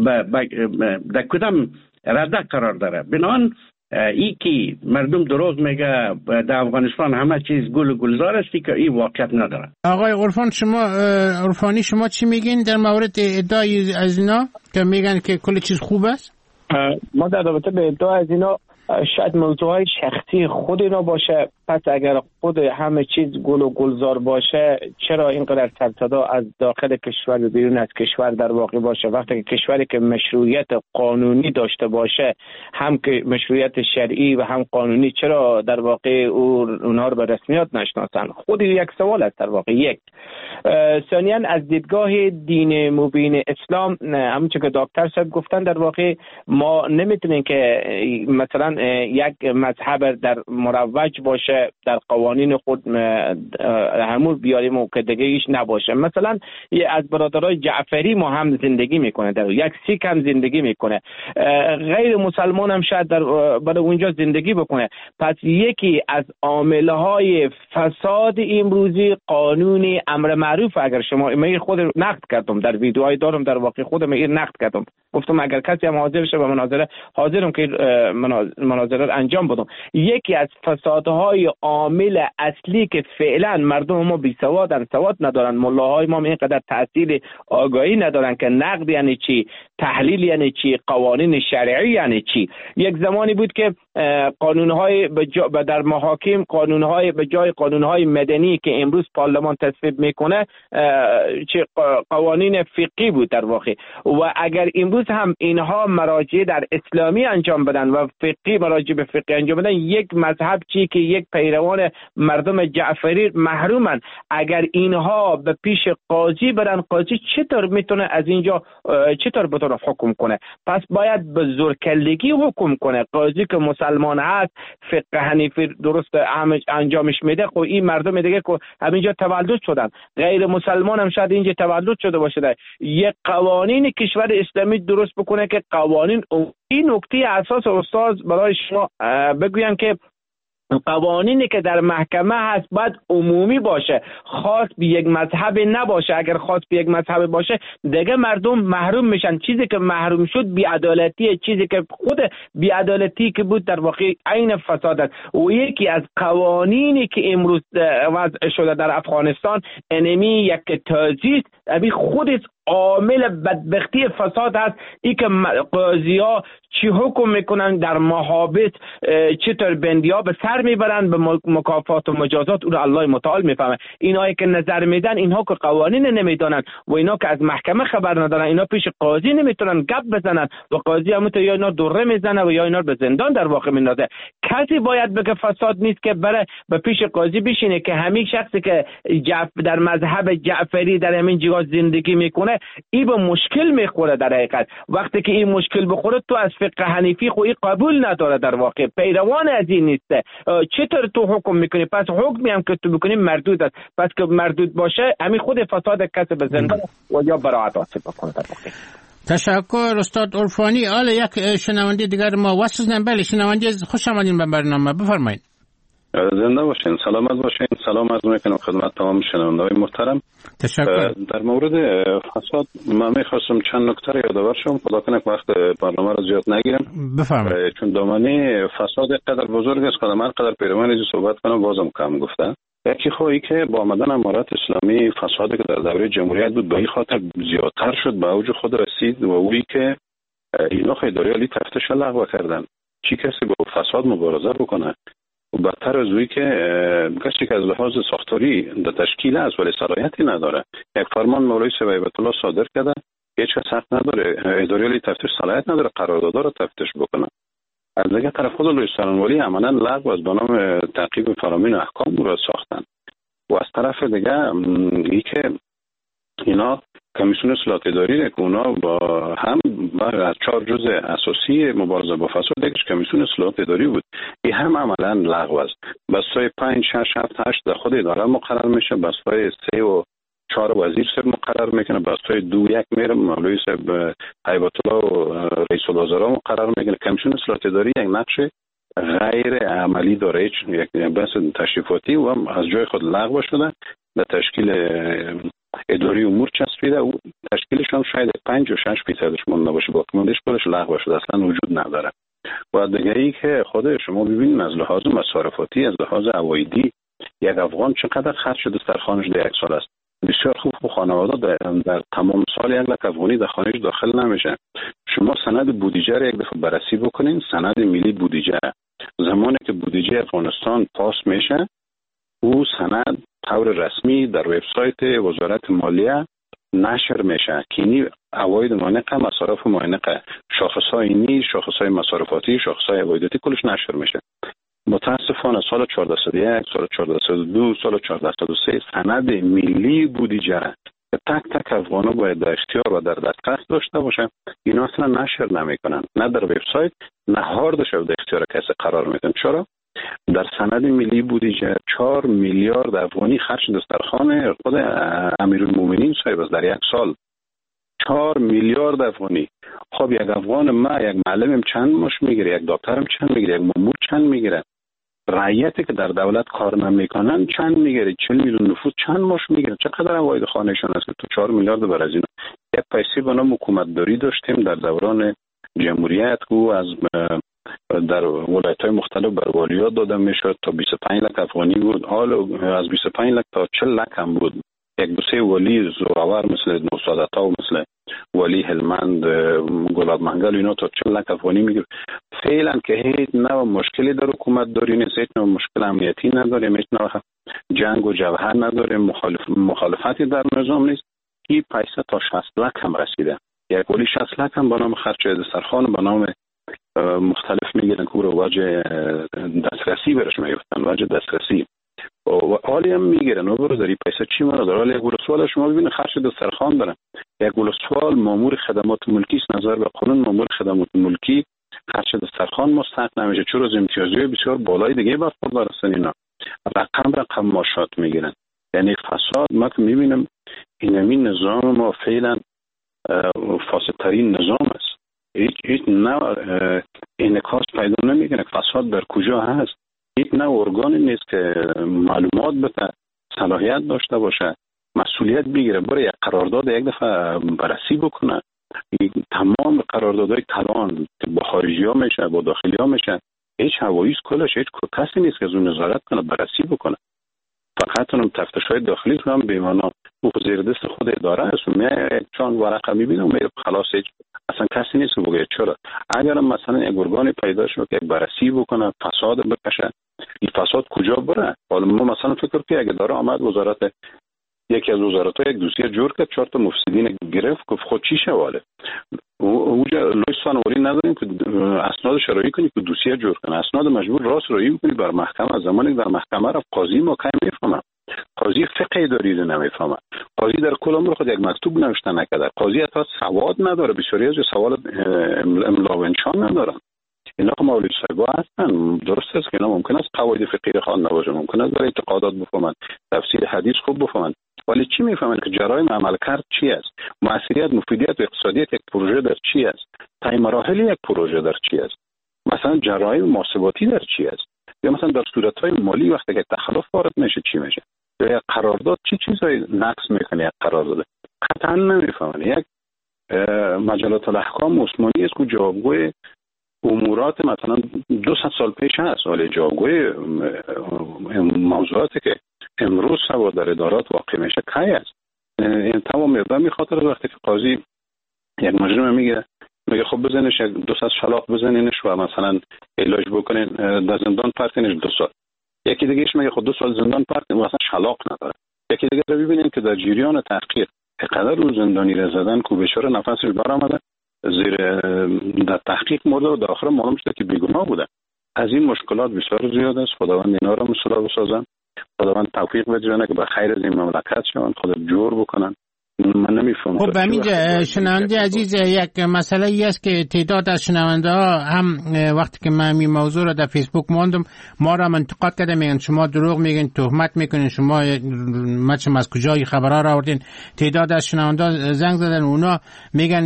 در کدام رده قرار داره. بنان ای که مردم دروغ میگه در افغانستان همه چیز گل و گلزار است که این واقعیت نداره. آقای عرفان شما عرفانی شما چی میگین در مورد ادعای از اینا که میگن که کل چیز خوب است؟ ما در رابطه به ادعا از اینا شاید موضوعهای شخصی خود اینا باشه. پس اگر خود همه چیز گل و گلزار باشه چرا اینقدر سرصدا از داخل کشور و بیرون از کشور در واقع باشه؟ وقتی که کشوری که مشروعیت قانونی داشته باشه، هم که مشروعیت شرعی و هم قانونی، چرا در واقع اونها رو به رسمیت نشناسن؟ خود یک سوال است در واقع. یک ثانیاً از دیدگاه دین مبین اسلام، همونچه که دکتر صاحب گفتن، در واقع ما نمیتونیم که مثلا یک مذهب در مروج باشه در قوانین خود همون بیاریم و که دیگه ایش نباشه. مثلا از برادرای جعفری ما هم زندگی میکنه، در یک سیک هم زندگی میکنه، غیر مسلمان هم شاید در برای اونجا زندگی بکنه. پس یکی از عاملهای فساد امروزی قانون امر معروف. اگر شما من خود نقد کردم در ویدیوهای دارم، در واقع خودم این نقد کردم، گفتم اگر کسی هم حاضر شه به مناظره حاضرم که مناظره رو انجام بدم. یکی از فسادهای عامل اصلی که فعلا مردم ما بی سوادن، سواد ندارن، ملاهای ما اینقدر تحصیل آگاهی ندارن که نقد یعنی چی، تحلیل یعنی چی، قوانین شرعی یعنی چی. یک زمانی بود که قانونهای در محاکم قانونهای به جای قانونهای مدنی که امروز پارلمان تصویب میکنه چه قوانین فقهی بود در واقع. و اگر امروز هم اینها مراجع در اسلامی انجام بدن و فقهی مراجع به فقهی انجام بدن، یک مذهب چی که یک پیروان مردم جعفری محرومن، اگر اینها به پیش قاضی برن، قاضی چطور میتونه از اینجا چطور بتونه حکم کنه؟ پس باید به زورکلگی حکم کنه. قاضی که مسلمان هست فقه حنیفی درست انجامش میده، خب این مردم دیگه که همینجا تولد شدن، غیر مسلمان هم شاید اینجا تولد شده باشه، یک قوانین کشور اسلامی درست بکنه که قوانین این نکته اساس استاد برای شما بگویم که قوانینی که در محکمه هست باید عمومی باشه، خاص به یک مذهب نباشه. اگر خاص به یک مذهب باشه دیگه مردم محروم میشن. چیزی که محروم شد بی‌عدالتی، چیزی که خود بی‌عدالتی که بود در واقع عین فساد است. و یکی از قوانینی که امروز وضع شده در افغانستان انمی یک تازیست، ابی خودش عامل بدبختی فساد هست. ای که قاضی ها چی حکم میکنن در محابط، چطور بندیا به سر میبرن به مکافات و مجازات، او رو الله متعال میفهمه. اینایی که نظر میدن اینها که قوانین نمیدانن و اینا که از محکمه خبر ندارن، اینا پیش قاضی نمیتونن گپ بزنن و قاضی هم یا اینا دوره میزنه و یا اینا به زندان در واقع میندازه. کسی باید بگه فساد نیست که بره به پیش قاضی بشینه که همین شخصی که در مذهب جعفری در همین جگاه زندگی میکنه این به مشکل میخوره. در حقیقت وقتی که این مشکل بخوره، تو از فقه حنیفی خودی قبول نداره، در واقع پیروان از این نیسته، چطور تو حکم میکنی؟ پس حکمی هم که تو بکنی مردود است. پس که مردود باشه همین خود فساد کسی به زندان و یا براعت حاصل بکنه. در واقع تشکر استاد عرفانی. حالا یک شنونده دیگر ما واسه بله شنونده خوش آمدین به برنامه، بفرمایید. زنده باشین، سلامت باشین. سلام عرض میکنم خدمت تمام شنونده‌های محترم. تشکر. در مورد فساد من میخواستم چند نکته رو یادآور شم، خدا کنه وقت برنامه رو زیاد نگیرم. بفرمایید. چون دامنه فساد قدر بزرگ است که من قدر پیرامون از صحبت کنم بازم کم گفتن. یکی خواهی که با آمدن امارات اسلامی فسادی که در دوره جمهوریت بود به این خاطر زیادتر شد، به اوج خود رسید و اویی که اینا اداره عالی تفتیش لغو کردن. چی کسی با فساد مبارزه بکنه؟ و بدتر از اوی که کسی که از لحاظ ساختاری در تشکیل است ولی صلاحیتی نداره. یک فرمان مولوی صاحب هیبت الله صادر کرده، هیچ کس حق نداره اداره عالی تفتیش صلاحیت نداره قراردادها رو تفتیش بکنه. از دیگه طرف خود لوی سرانوالی عملا لغو از به نام تعقیب فرامین احکام رو ساختن. و از طرف دیگه ای که اینا کمیسیون اصلاحات اداری که اونا با هم از چهار جزء اساسی مبارزه با فساد یکیش کمیسیون اصلاحات اداری بود، این هم عملا لغو است. بسای پنج شش هفت هشت در خود اداره مقرر میشه، بسای سه و چهار وزیر صاحب مقرر میکنه، بسای دو یک میره مولوی صاحب هیبت الله و رئیس الوزراء مقرر میکنه. کمیسیون اصلاحات اداری یک نقش غیر عملی داره، یک بحث تشریفاتی و از جای خود لغو شده، به تشکیل اداری امور چسبیده و تشکیلشون شاید پنج و شش فیصدش مونده باشه، باقی موندهش خودش لغو شده، اصلا وجود نداره. و دیگه ای که خود شما ببینید از لحاظ مصارفاتی، از لحاظ عوایدی یک افغان چقدر خرج شده در خانه‌اش در یک سال است. بسیار خوب خوب خانواده در, در تمام سال یک لک افغانی در خانه‌اش داخل نمیشه. شما سند بودجه رو یک دفعه بررسی بکنین، سند ملی بودجه زمانی که بودجه افغانستان پاس میشه، او سند طور رسمی در وبسایت وزارت مالیه نشر میشه که اینی عواید مانقه، مصارف مانقه، شاخصهای اینی، شاخصهای مصارفاتی، شاخصهای عوایداتی کلش نشر میشه. متاسفانه سال چهارده صد و یک، سال چهارده صد و دو، سال چهارده صد و سه سند ملی بودجه که تک تک افغانا باید در اختیار و در دسترس داشته باشه، اینا اصلا نشر نمیکنن، نه در وبسایت نه هاردش در اختیار کسی قرار میدن. چرا؟ در سند ملی بودجه چهار میلیارد افغانی خرج دسترخوان خود امیرالمومنین صاحب است در یک سال. چهار میلیارد افغانی. خب یک افغان ما، یک معلمم چند ماش میگیره، یک دکترم چند میگیره، یک مامور چند میگیره، رعیتی که در دولت کار نمیکنن چند میگیره، چهل میلیون نفوس چند ماش میگیره، چقدر عواید خانهشون است که تو چهار میلیارد بر از اینا. یک پیسه به نام حکومت داری داشتیم در دوران جمهوریت که از در ولایت‌های مختلف بر والیات داده میشد تا بیست و پنج لک افغانی بود، حال از بیست و پنج لک تا چهل لک هم بود. یک دو سه ولی زورآور مثل نوسادتا و مثل ولی هلمند گلاب منگل اینا تا چهل لک افغانی میگیره. فعلا که هیچ نوع مشکلی در حکومت داری نیست، هیچ نوع مشکل امنیتی نداریم، هیچ نوع جنگ و جبهه نداریم، مخالف مخالفتی در نظام نیست. این پیسه تا شصت لک هم رسیده، یک گلی شصت لک هم به نام خرچ دسترخوان به نام مختلف میگیرن که رو وجه دسترسی برش میگفتن، وجه دسترسی و حالی هم میگیرن و برو داری پیسه چی مرا داره. حالا یک ولسوال شما ببینید خرچ دسترخوان دارن، یک ولسوال مامور خدمات ملکی است، نظر به قانون مامور خدمات ملکی خرچ دسترخوان مستحق نمیشه، چون از امتیازی بسیار بالای دیگه برخوردار هستن. اینا رقم رقم ماشات میگیرن. یعنی فساد ما که میبینم این همین نظام ما فعلا فاسدترین نظام است. هیچ هیچ نوع انعکاس پیدا نمیکنه. فساد در کجا هست؟ هیچ نوع ارگانی نیست که معلومات بده، صلاحیت داشته باشه، مسئولیت بگیره، برای یک قرارداد یک دفعه بررسی بکنه. تمام قراردادهای کلان با خارجی ها میشه، با داخلی ها میشه، هیچ هواییست کلش هیچ کسی نیست که از اون نظارت کنه، بررسی بکنه. فقط اونم تفتیش‌های داخلی هم بیمانا او زیر دست خود اداره است. من چون ورقه میبینم میره خلاص، هیچ اصلا کسی نیست که بگه چرا. اگر مثلا یک ارگانی پیدا شد که بررسی بکنه، فساد بکشه، این فساد کجا بره؟ حالا ما مثلا فکر که اگه داره آمد وزارت یکی از وزارت‌ها یک دوسیه جور کرد، چهار تا مفسدین گرفت، گفت خود چی شواله. اونجا لویستانوری نداریم که اسناد شرعی کنی که دوسیه جور کنه، اسناد مجبور راست رایی کنی بر محکمه. از زمانی در محکمه رفت قاضی ما کی میفهمه، قاضی فقه اداری رو نمیفهمه، قاضی در کل عمر خود یک مکتوب نوشته نکرده، قاضی حتی سواد نداره، بسیاری از سوال املا و انشان ندارن. اینا که مولوی صاحبا هستن، درست است که اینا ممکن است قواعد فقهی خوانده باشه، ممکن است برای اعتقادات بفهمن، تفسیر حدیث خوب بفهمن، ولی چی میفهمن که جرایم عمل کرد چی است، موثریت مفیدیت و اقتصادیت یک پروژه در چی است، طی مراحل یک پروژه در چی است، مثلا جرایم محاسباتی در چی است، یا مثلا در صورت‌های مالی وقتی که تخلف وارد میشه چی میشه، یا یک قرارداد چی چیزایی نقض میکنه یک قرارداد، قطعا نمیفهمن. یک مجلات الاحکام عثمانی است که جوابگوی امورات مثلا دویست سال پیش هست، ولی جوابگوی موضوعاتی که امروز سوا در ادارات واقع میشه کی است. این تمام مقدار میخاطر وقتی که قاضی یک مجرم میگه میگه خب بزنش یک دویست شلاق بزنینش و مثلا علاج بکنین، در زندان پرتینش دو سال. یکی دیگهش میگه خب دو سال زندان پرتین و مثلا شلاق نداره. یکی دیگه رو ببینین که در جریان تحقیق چقدر رو زندانی را زدن که بیچاره نفسش برآمده، زیر در تحقیق مرده و در آخر معلوم شده که بیگناه بوده. از این مشکلات بسیار زیاد است. خداوند اینا را مصلح بسازن، خداوند توفیق بده که به خیر از این مملکت شون، خدا جور بکنن. من نمیفهمم. خب همینجا شنونده عزیز، یک مسئله ای است که تعداد از شنونده ها هم وقتی که من این موضوع را در فیسبوک ماندم ما را انتقاد کردن، میگن شما دروغ میگین، تهمت میکنین، شما مچم از کجای خبرها را آوردین. تعداد از شنونده زنگ زدن، اونا میگن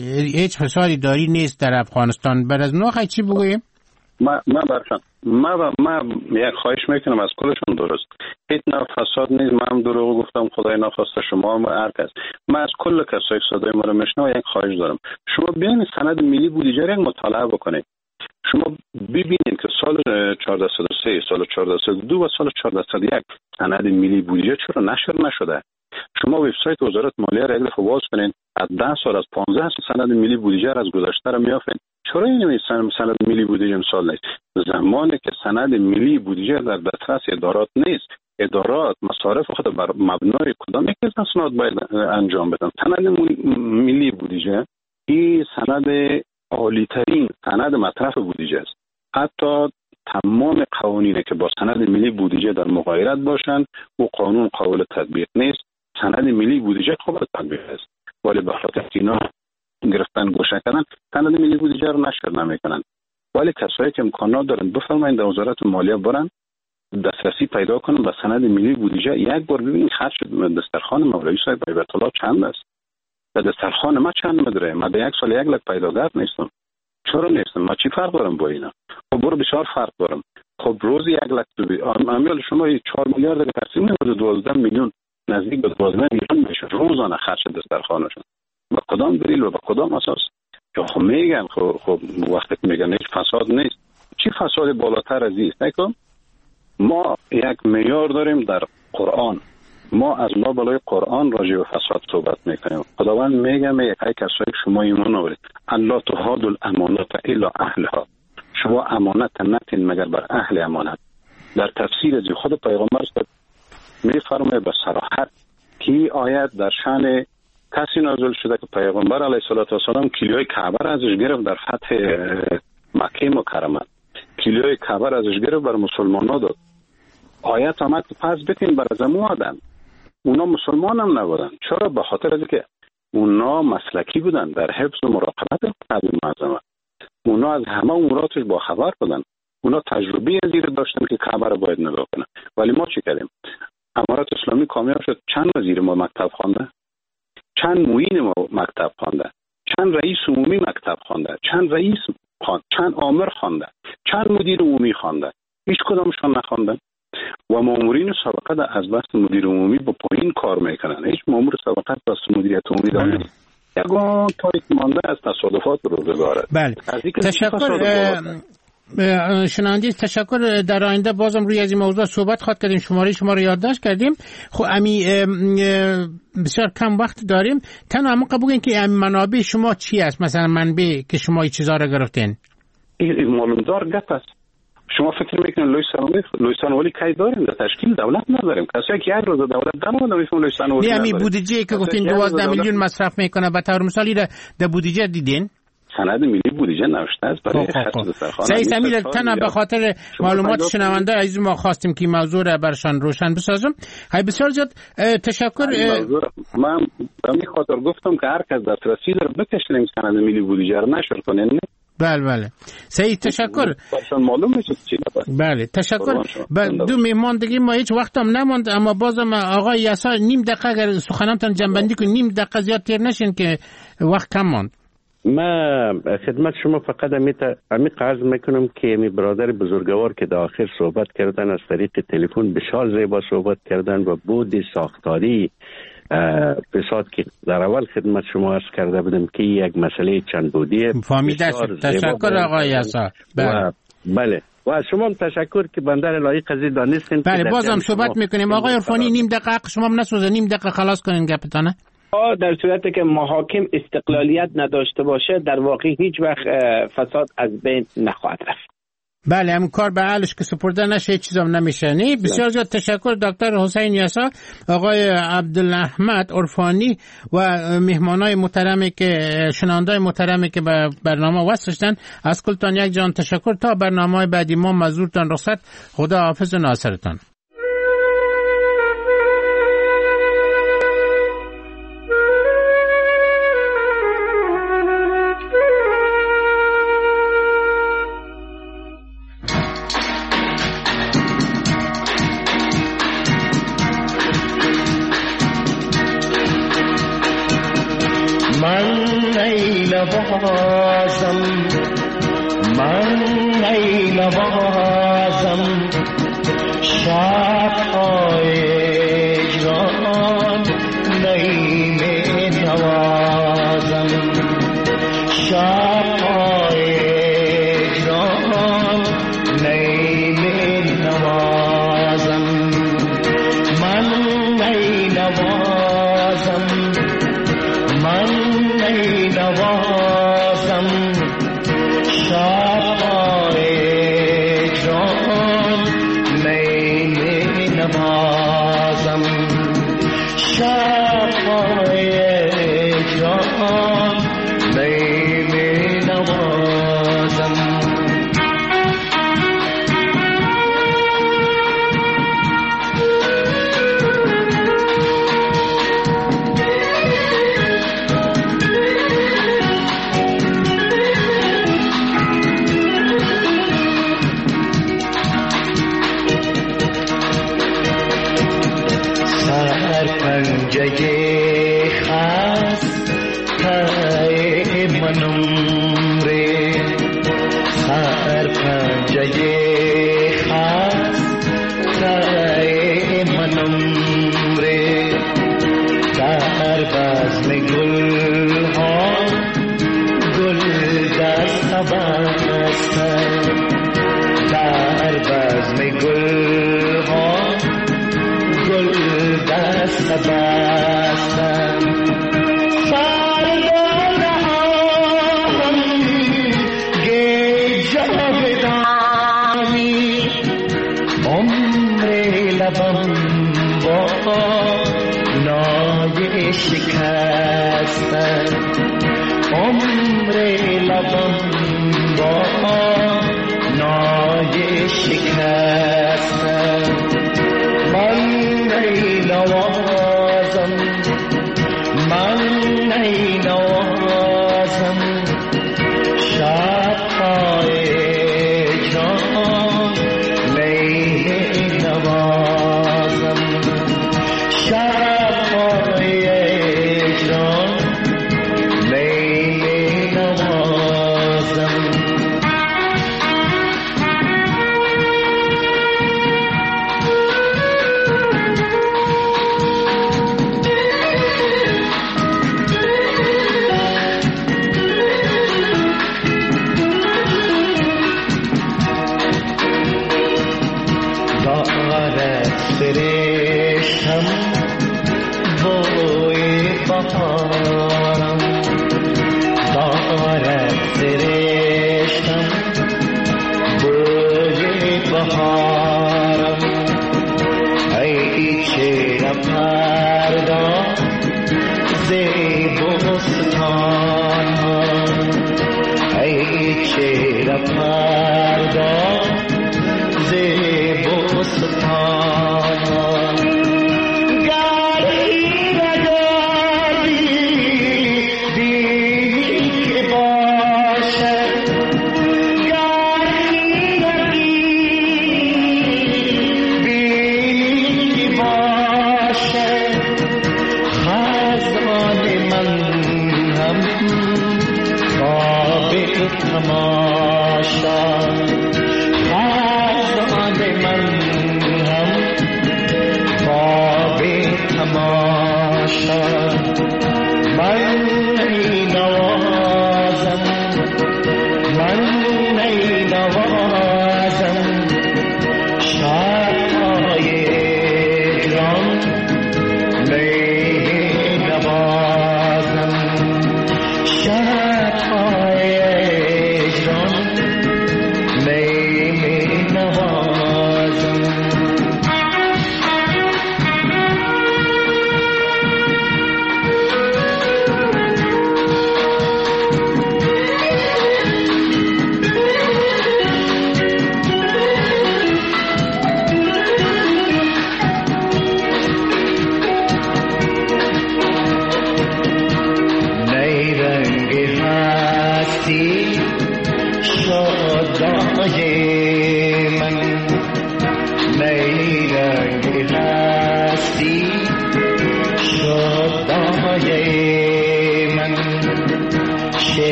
هیچ فسادی داری نیست در افغانستان. بر از اونا خیلی چی بگوییم؟ ما ما برشان ما ما یک خواهش میکنم از کلشون، درست هیچ نوع فساد نیست، من هم دروغ گفتم، خدای نخواسته شما هم هر کس. من از کل کسایی که صدای ما رو میشنوه یک خواهش دارم، شما بیاین سند ملی بودجه را مطالعه بکنید. شما ببینید که سال چهارده صد و سه، سال چهارده صد و دو و سال چهارده صد و یک سند ملی بودجه چرا نشر نشده. شما وبسایت وزارت مالیه را یک دفعه باز کنین، از ده سال از پانزده سال سند ملی بودجه را از گذشته را میافین. چرا این سند ملی بودجه امسال نیست؟ زمانی که سند ملی بودجه در دسترس ادارات نیست، ادارات مصارف خود بر مبنای کدام یک از اسناد باید انجام بدن. سند ملی بودجه این سند عالی ترین سند مطرح بودجه است. حتی تمام قوانینی که با سند ملی بودجه در مغایرت باشند و قانون قابل تطبیق نیست، سند ملی بودجه قابل تطبیق است. ولی به خاطر اینا گرفتن گوشه کردن سند ملی بودجه رو نشر نمیکنن. ولی کسایی که امکانات دارن بفرمایید در وزارت مالیه برن دسترسی پیدا کنن به سند ملی بودجه، یک بار ببینید خرج دسترخوان مولوی صاحب بیت الله چند است. در دسترخوان ما چند مدره؟ ما به یک سال یک لک پیداگر نیستم. چرا نیستم؟ ما چی فرق دارم با اینا؟ خب برو بسیار فرق دارم. خب روزی یک لک دوبی امیال شما چهار میلیارد که تقسیم نمیشه دوازده میلیون نزدیک به دوازده میلیون میشه روزانه خرج دسترخوانشون. با کدام دلیل و با کدام اساس؟ که خب میگن خب, خب وقتی میگن هیچ فساد نیست، چی فساد بالاتر از این است؟ ما یک معیار داریم در قرآن، ما از لابلای قرآن راجع به فساد صحبت میکنیم. خداوند میگه ای کسایی که شما ایمان آورید الله تهاد الامانات الا اهلها، شما امانت نتین مگر بر اهل امانت. در تفسیر از خود پیغمبر میفرماید به صراحت که آیت در شان کسی نازل شده که پیغمبر علیه السلام کلیوی کعبه را ازش گرفت در فتح مکه مکرمه، کلیوی کعبه را ازش گرفت بر مسلمان ها داد. آیت آمد که پس بتین بر زمو آدن. اونا مسلمان هم نبودن. چرا؟ به خاطر از که اونا مسلکی بودن در حفظ و مراقبت کعبه معظمه. اونا از همه اموراتش با خبر بودن. اونا تجربه از این داشتن که کعبه را باید نگاه کنن. ولی ما چی کردیم؟ امارات اسلامی کامیاب شد. چند وزیر ما مکتب خوانده؟ چند معین ما مکتب خوانده؟ چند رئیس عمومی مکتب خوانده؟ چند رئیس خوانده؟ چند آمر خوانده؟ چند مدیر عمومی خوانده؟ هیچ کدامشون نخواندن. و مامورین سابقه از بس مدیر عمومی با پایین کار میکنن. هیچ مامور سابقه از بس مدیریت عمومی داره. یگان تاریخ مانده از تصادفات روزگاره. بله. تشکر شنوندگان، تشکر. در آینده بازم روی از این موضوع صحبت خواهد کردیم. شماره شما رو یادداشت کردیم. خب امی بسیار کم وقت داریم. تنها اما قبول که امی منابع شما چی است؟ مثلا منبع که شما این چیزا رو گرفتین. این معلوم دار گپ است. شما فکر میکنین لویسان لویسان ولی کی داریم؟ در تشکیل دولت نداریم. کسی که یک روز دولت دارم نمیفهم لویسان ولی. نه، می بودجه که گفتین دوازده میلیون مصرف میکنه به طور مثالی در بودجه دیدین؟ سند ملی بودجه نوشته است برای خرج سرخانه. سعید سمیل، تنها به خاطر معلومات شنونده عزیز ما خواستیم که موضوع را برشان روشن بسازم. های بسیار زیاد تشکر. من به این خاطر گفتم که هر کس دسترسی داره بکشیم سند ملی بودجه رو نشر کنه. بله بله سعید تشکر. برشان معلوم میشه چی نباید. بله تشکر. دو مهمان دیگه ما هیچ وقت هم نماند، اما بازم آقای یسا نیم دقیقه اگر سخنانتان جنبندی کنید، نیم دقیقه زیاد تیر نشین که وقت کم ماند. ما خدمت شما فقط عمیق عرض میکنم که می برادر بزرگوار که در آخر صحبت کردن از طریق تلفن بسیار زیبا صحبت کردن و بود ساختاری فساد که در اول خدمت شما عرض کرده بودم که یک مسئله چند بودیه. فهمیده شد. تشکر آقای یسا. بله بله و از شما هم تشکر که بندر لایق قضیه دانستین. بله بازم صحبت میکنیم. آقای عرفانی نیم دقیقه شما هم نسوزه، نیم دقیقه خلاص کنین گپتانه. در صورتی که محاکم استقلالیت نداشته باشه در واقع هیچ وقت فساد از بین نخواهد رفت. بله همون کار به حالش که سپرده نشه هیچ چیزام نمیشه. نه بسیار زیاد تشکر دکتر حسین یسا، آقای عبدالاحمد عرفانی و مهمانای محترمی که شنوندای محترمی که به برنامه وصل شدن. از کلتان یک جان تشکر. تا برنامه بعدی ما مزورتان رخصت. خدا حافظ و ناصرتان. نوازم من ای نوازم شب‌های اجران نیم نوازم شب‌های اجران نیم نوازم من ای نوازم من ای نوازم شب‌های جان می نوازم شب‌های جان می نوازم پنجه خست تای منم ره سر پنجه خست تای منم ره در بزم گل ها گل دست بست در بزم گل ها گل دست بستم فردا هم گه جاودانی عمر لبم با نای شکستم عمر لبم با نای شکستم من ای نوازم من ای نوازم شب‌های جان لیل نوازم شب‌های جان لیل نوازم فرشتم بوی بهارم دارد فرشتم بوی بهارم ای چهره پرداز بستان ای چهره پرداز بستان تماشا خزان من هم باب تماشا من ای نوازم من ای نوازم شب‌های جان لیل نوازم شب‌های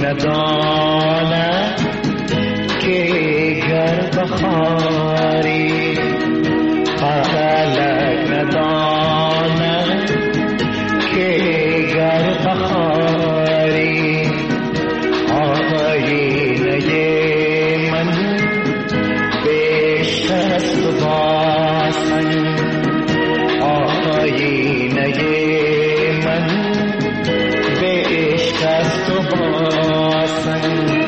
ندانم که گر بخاری باسن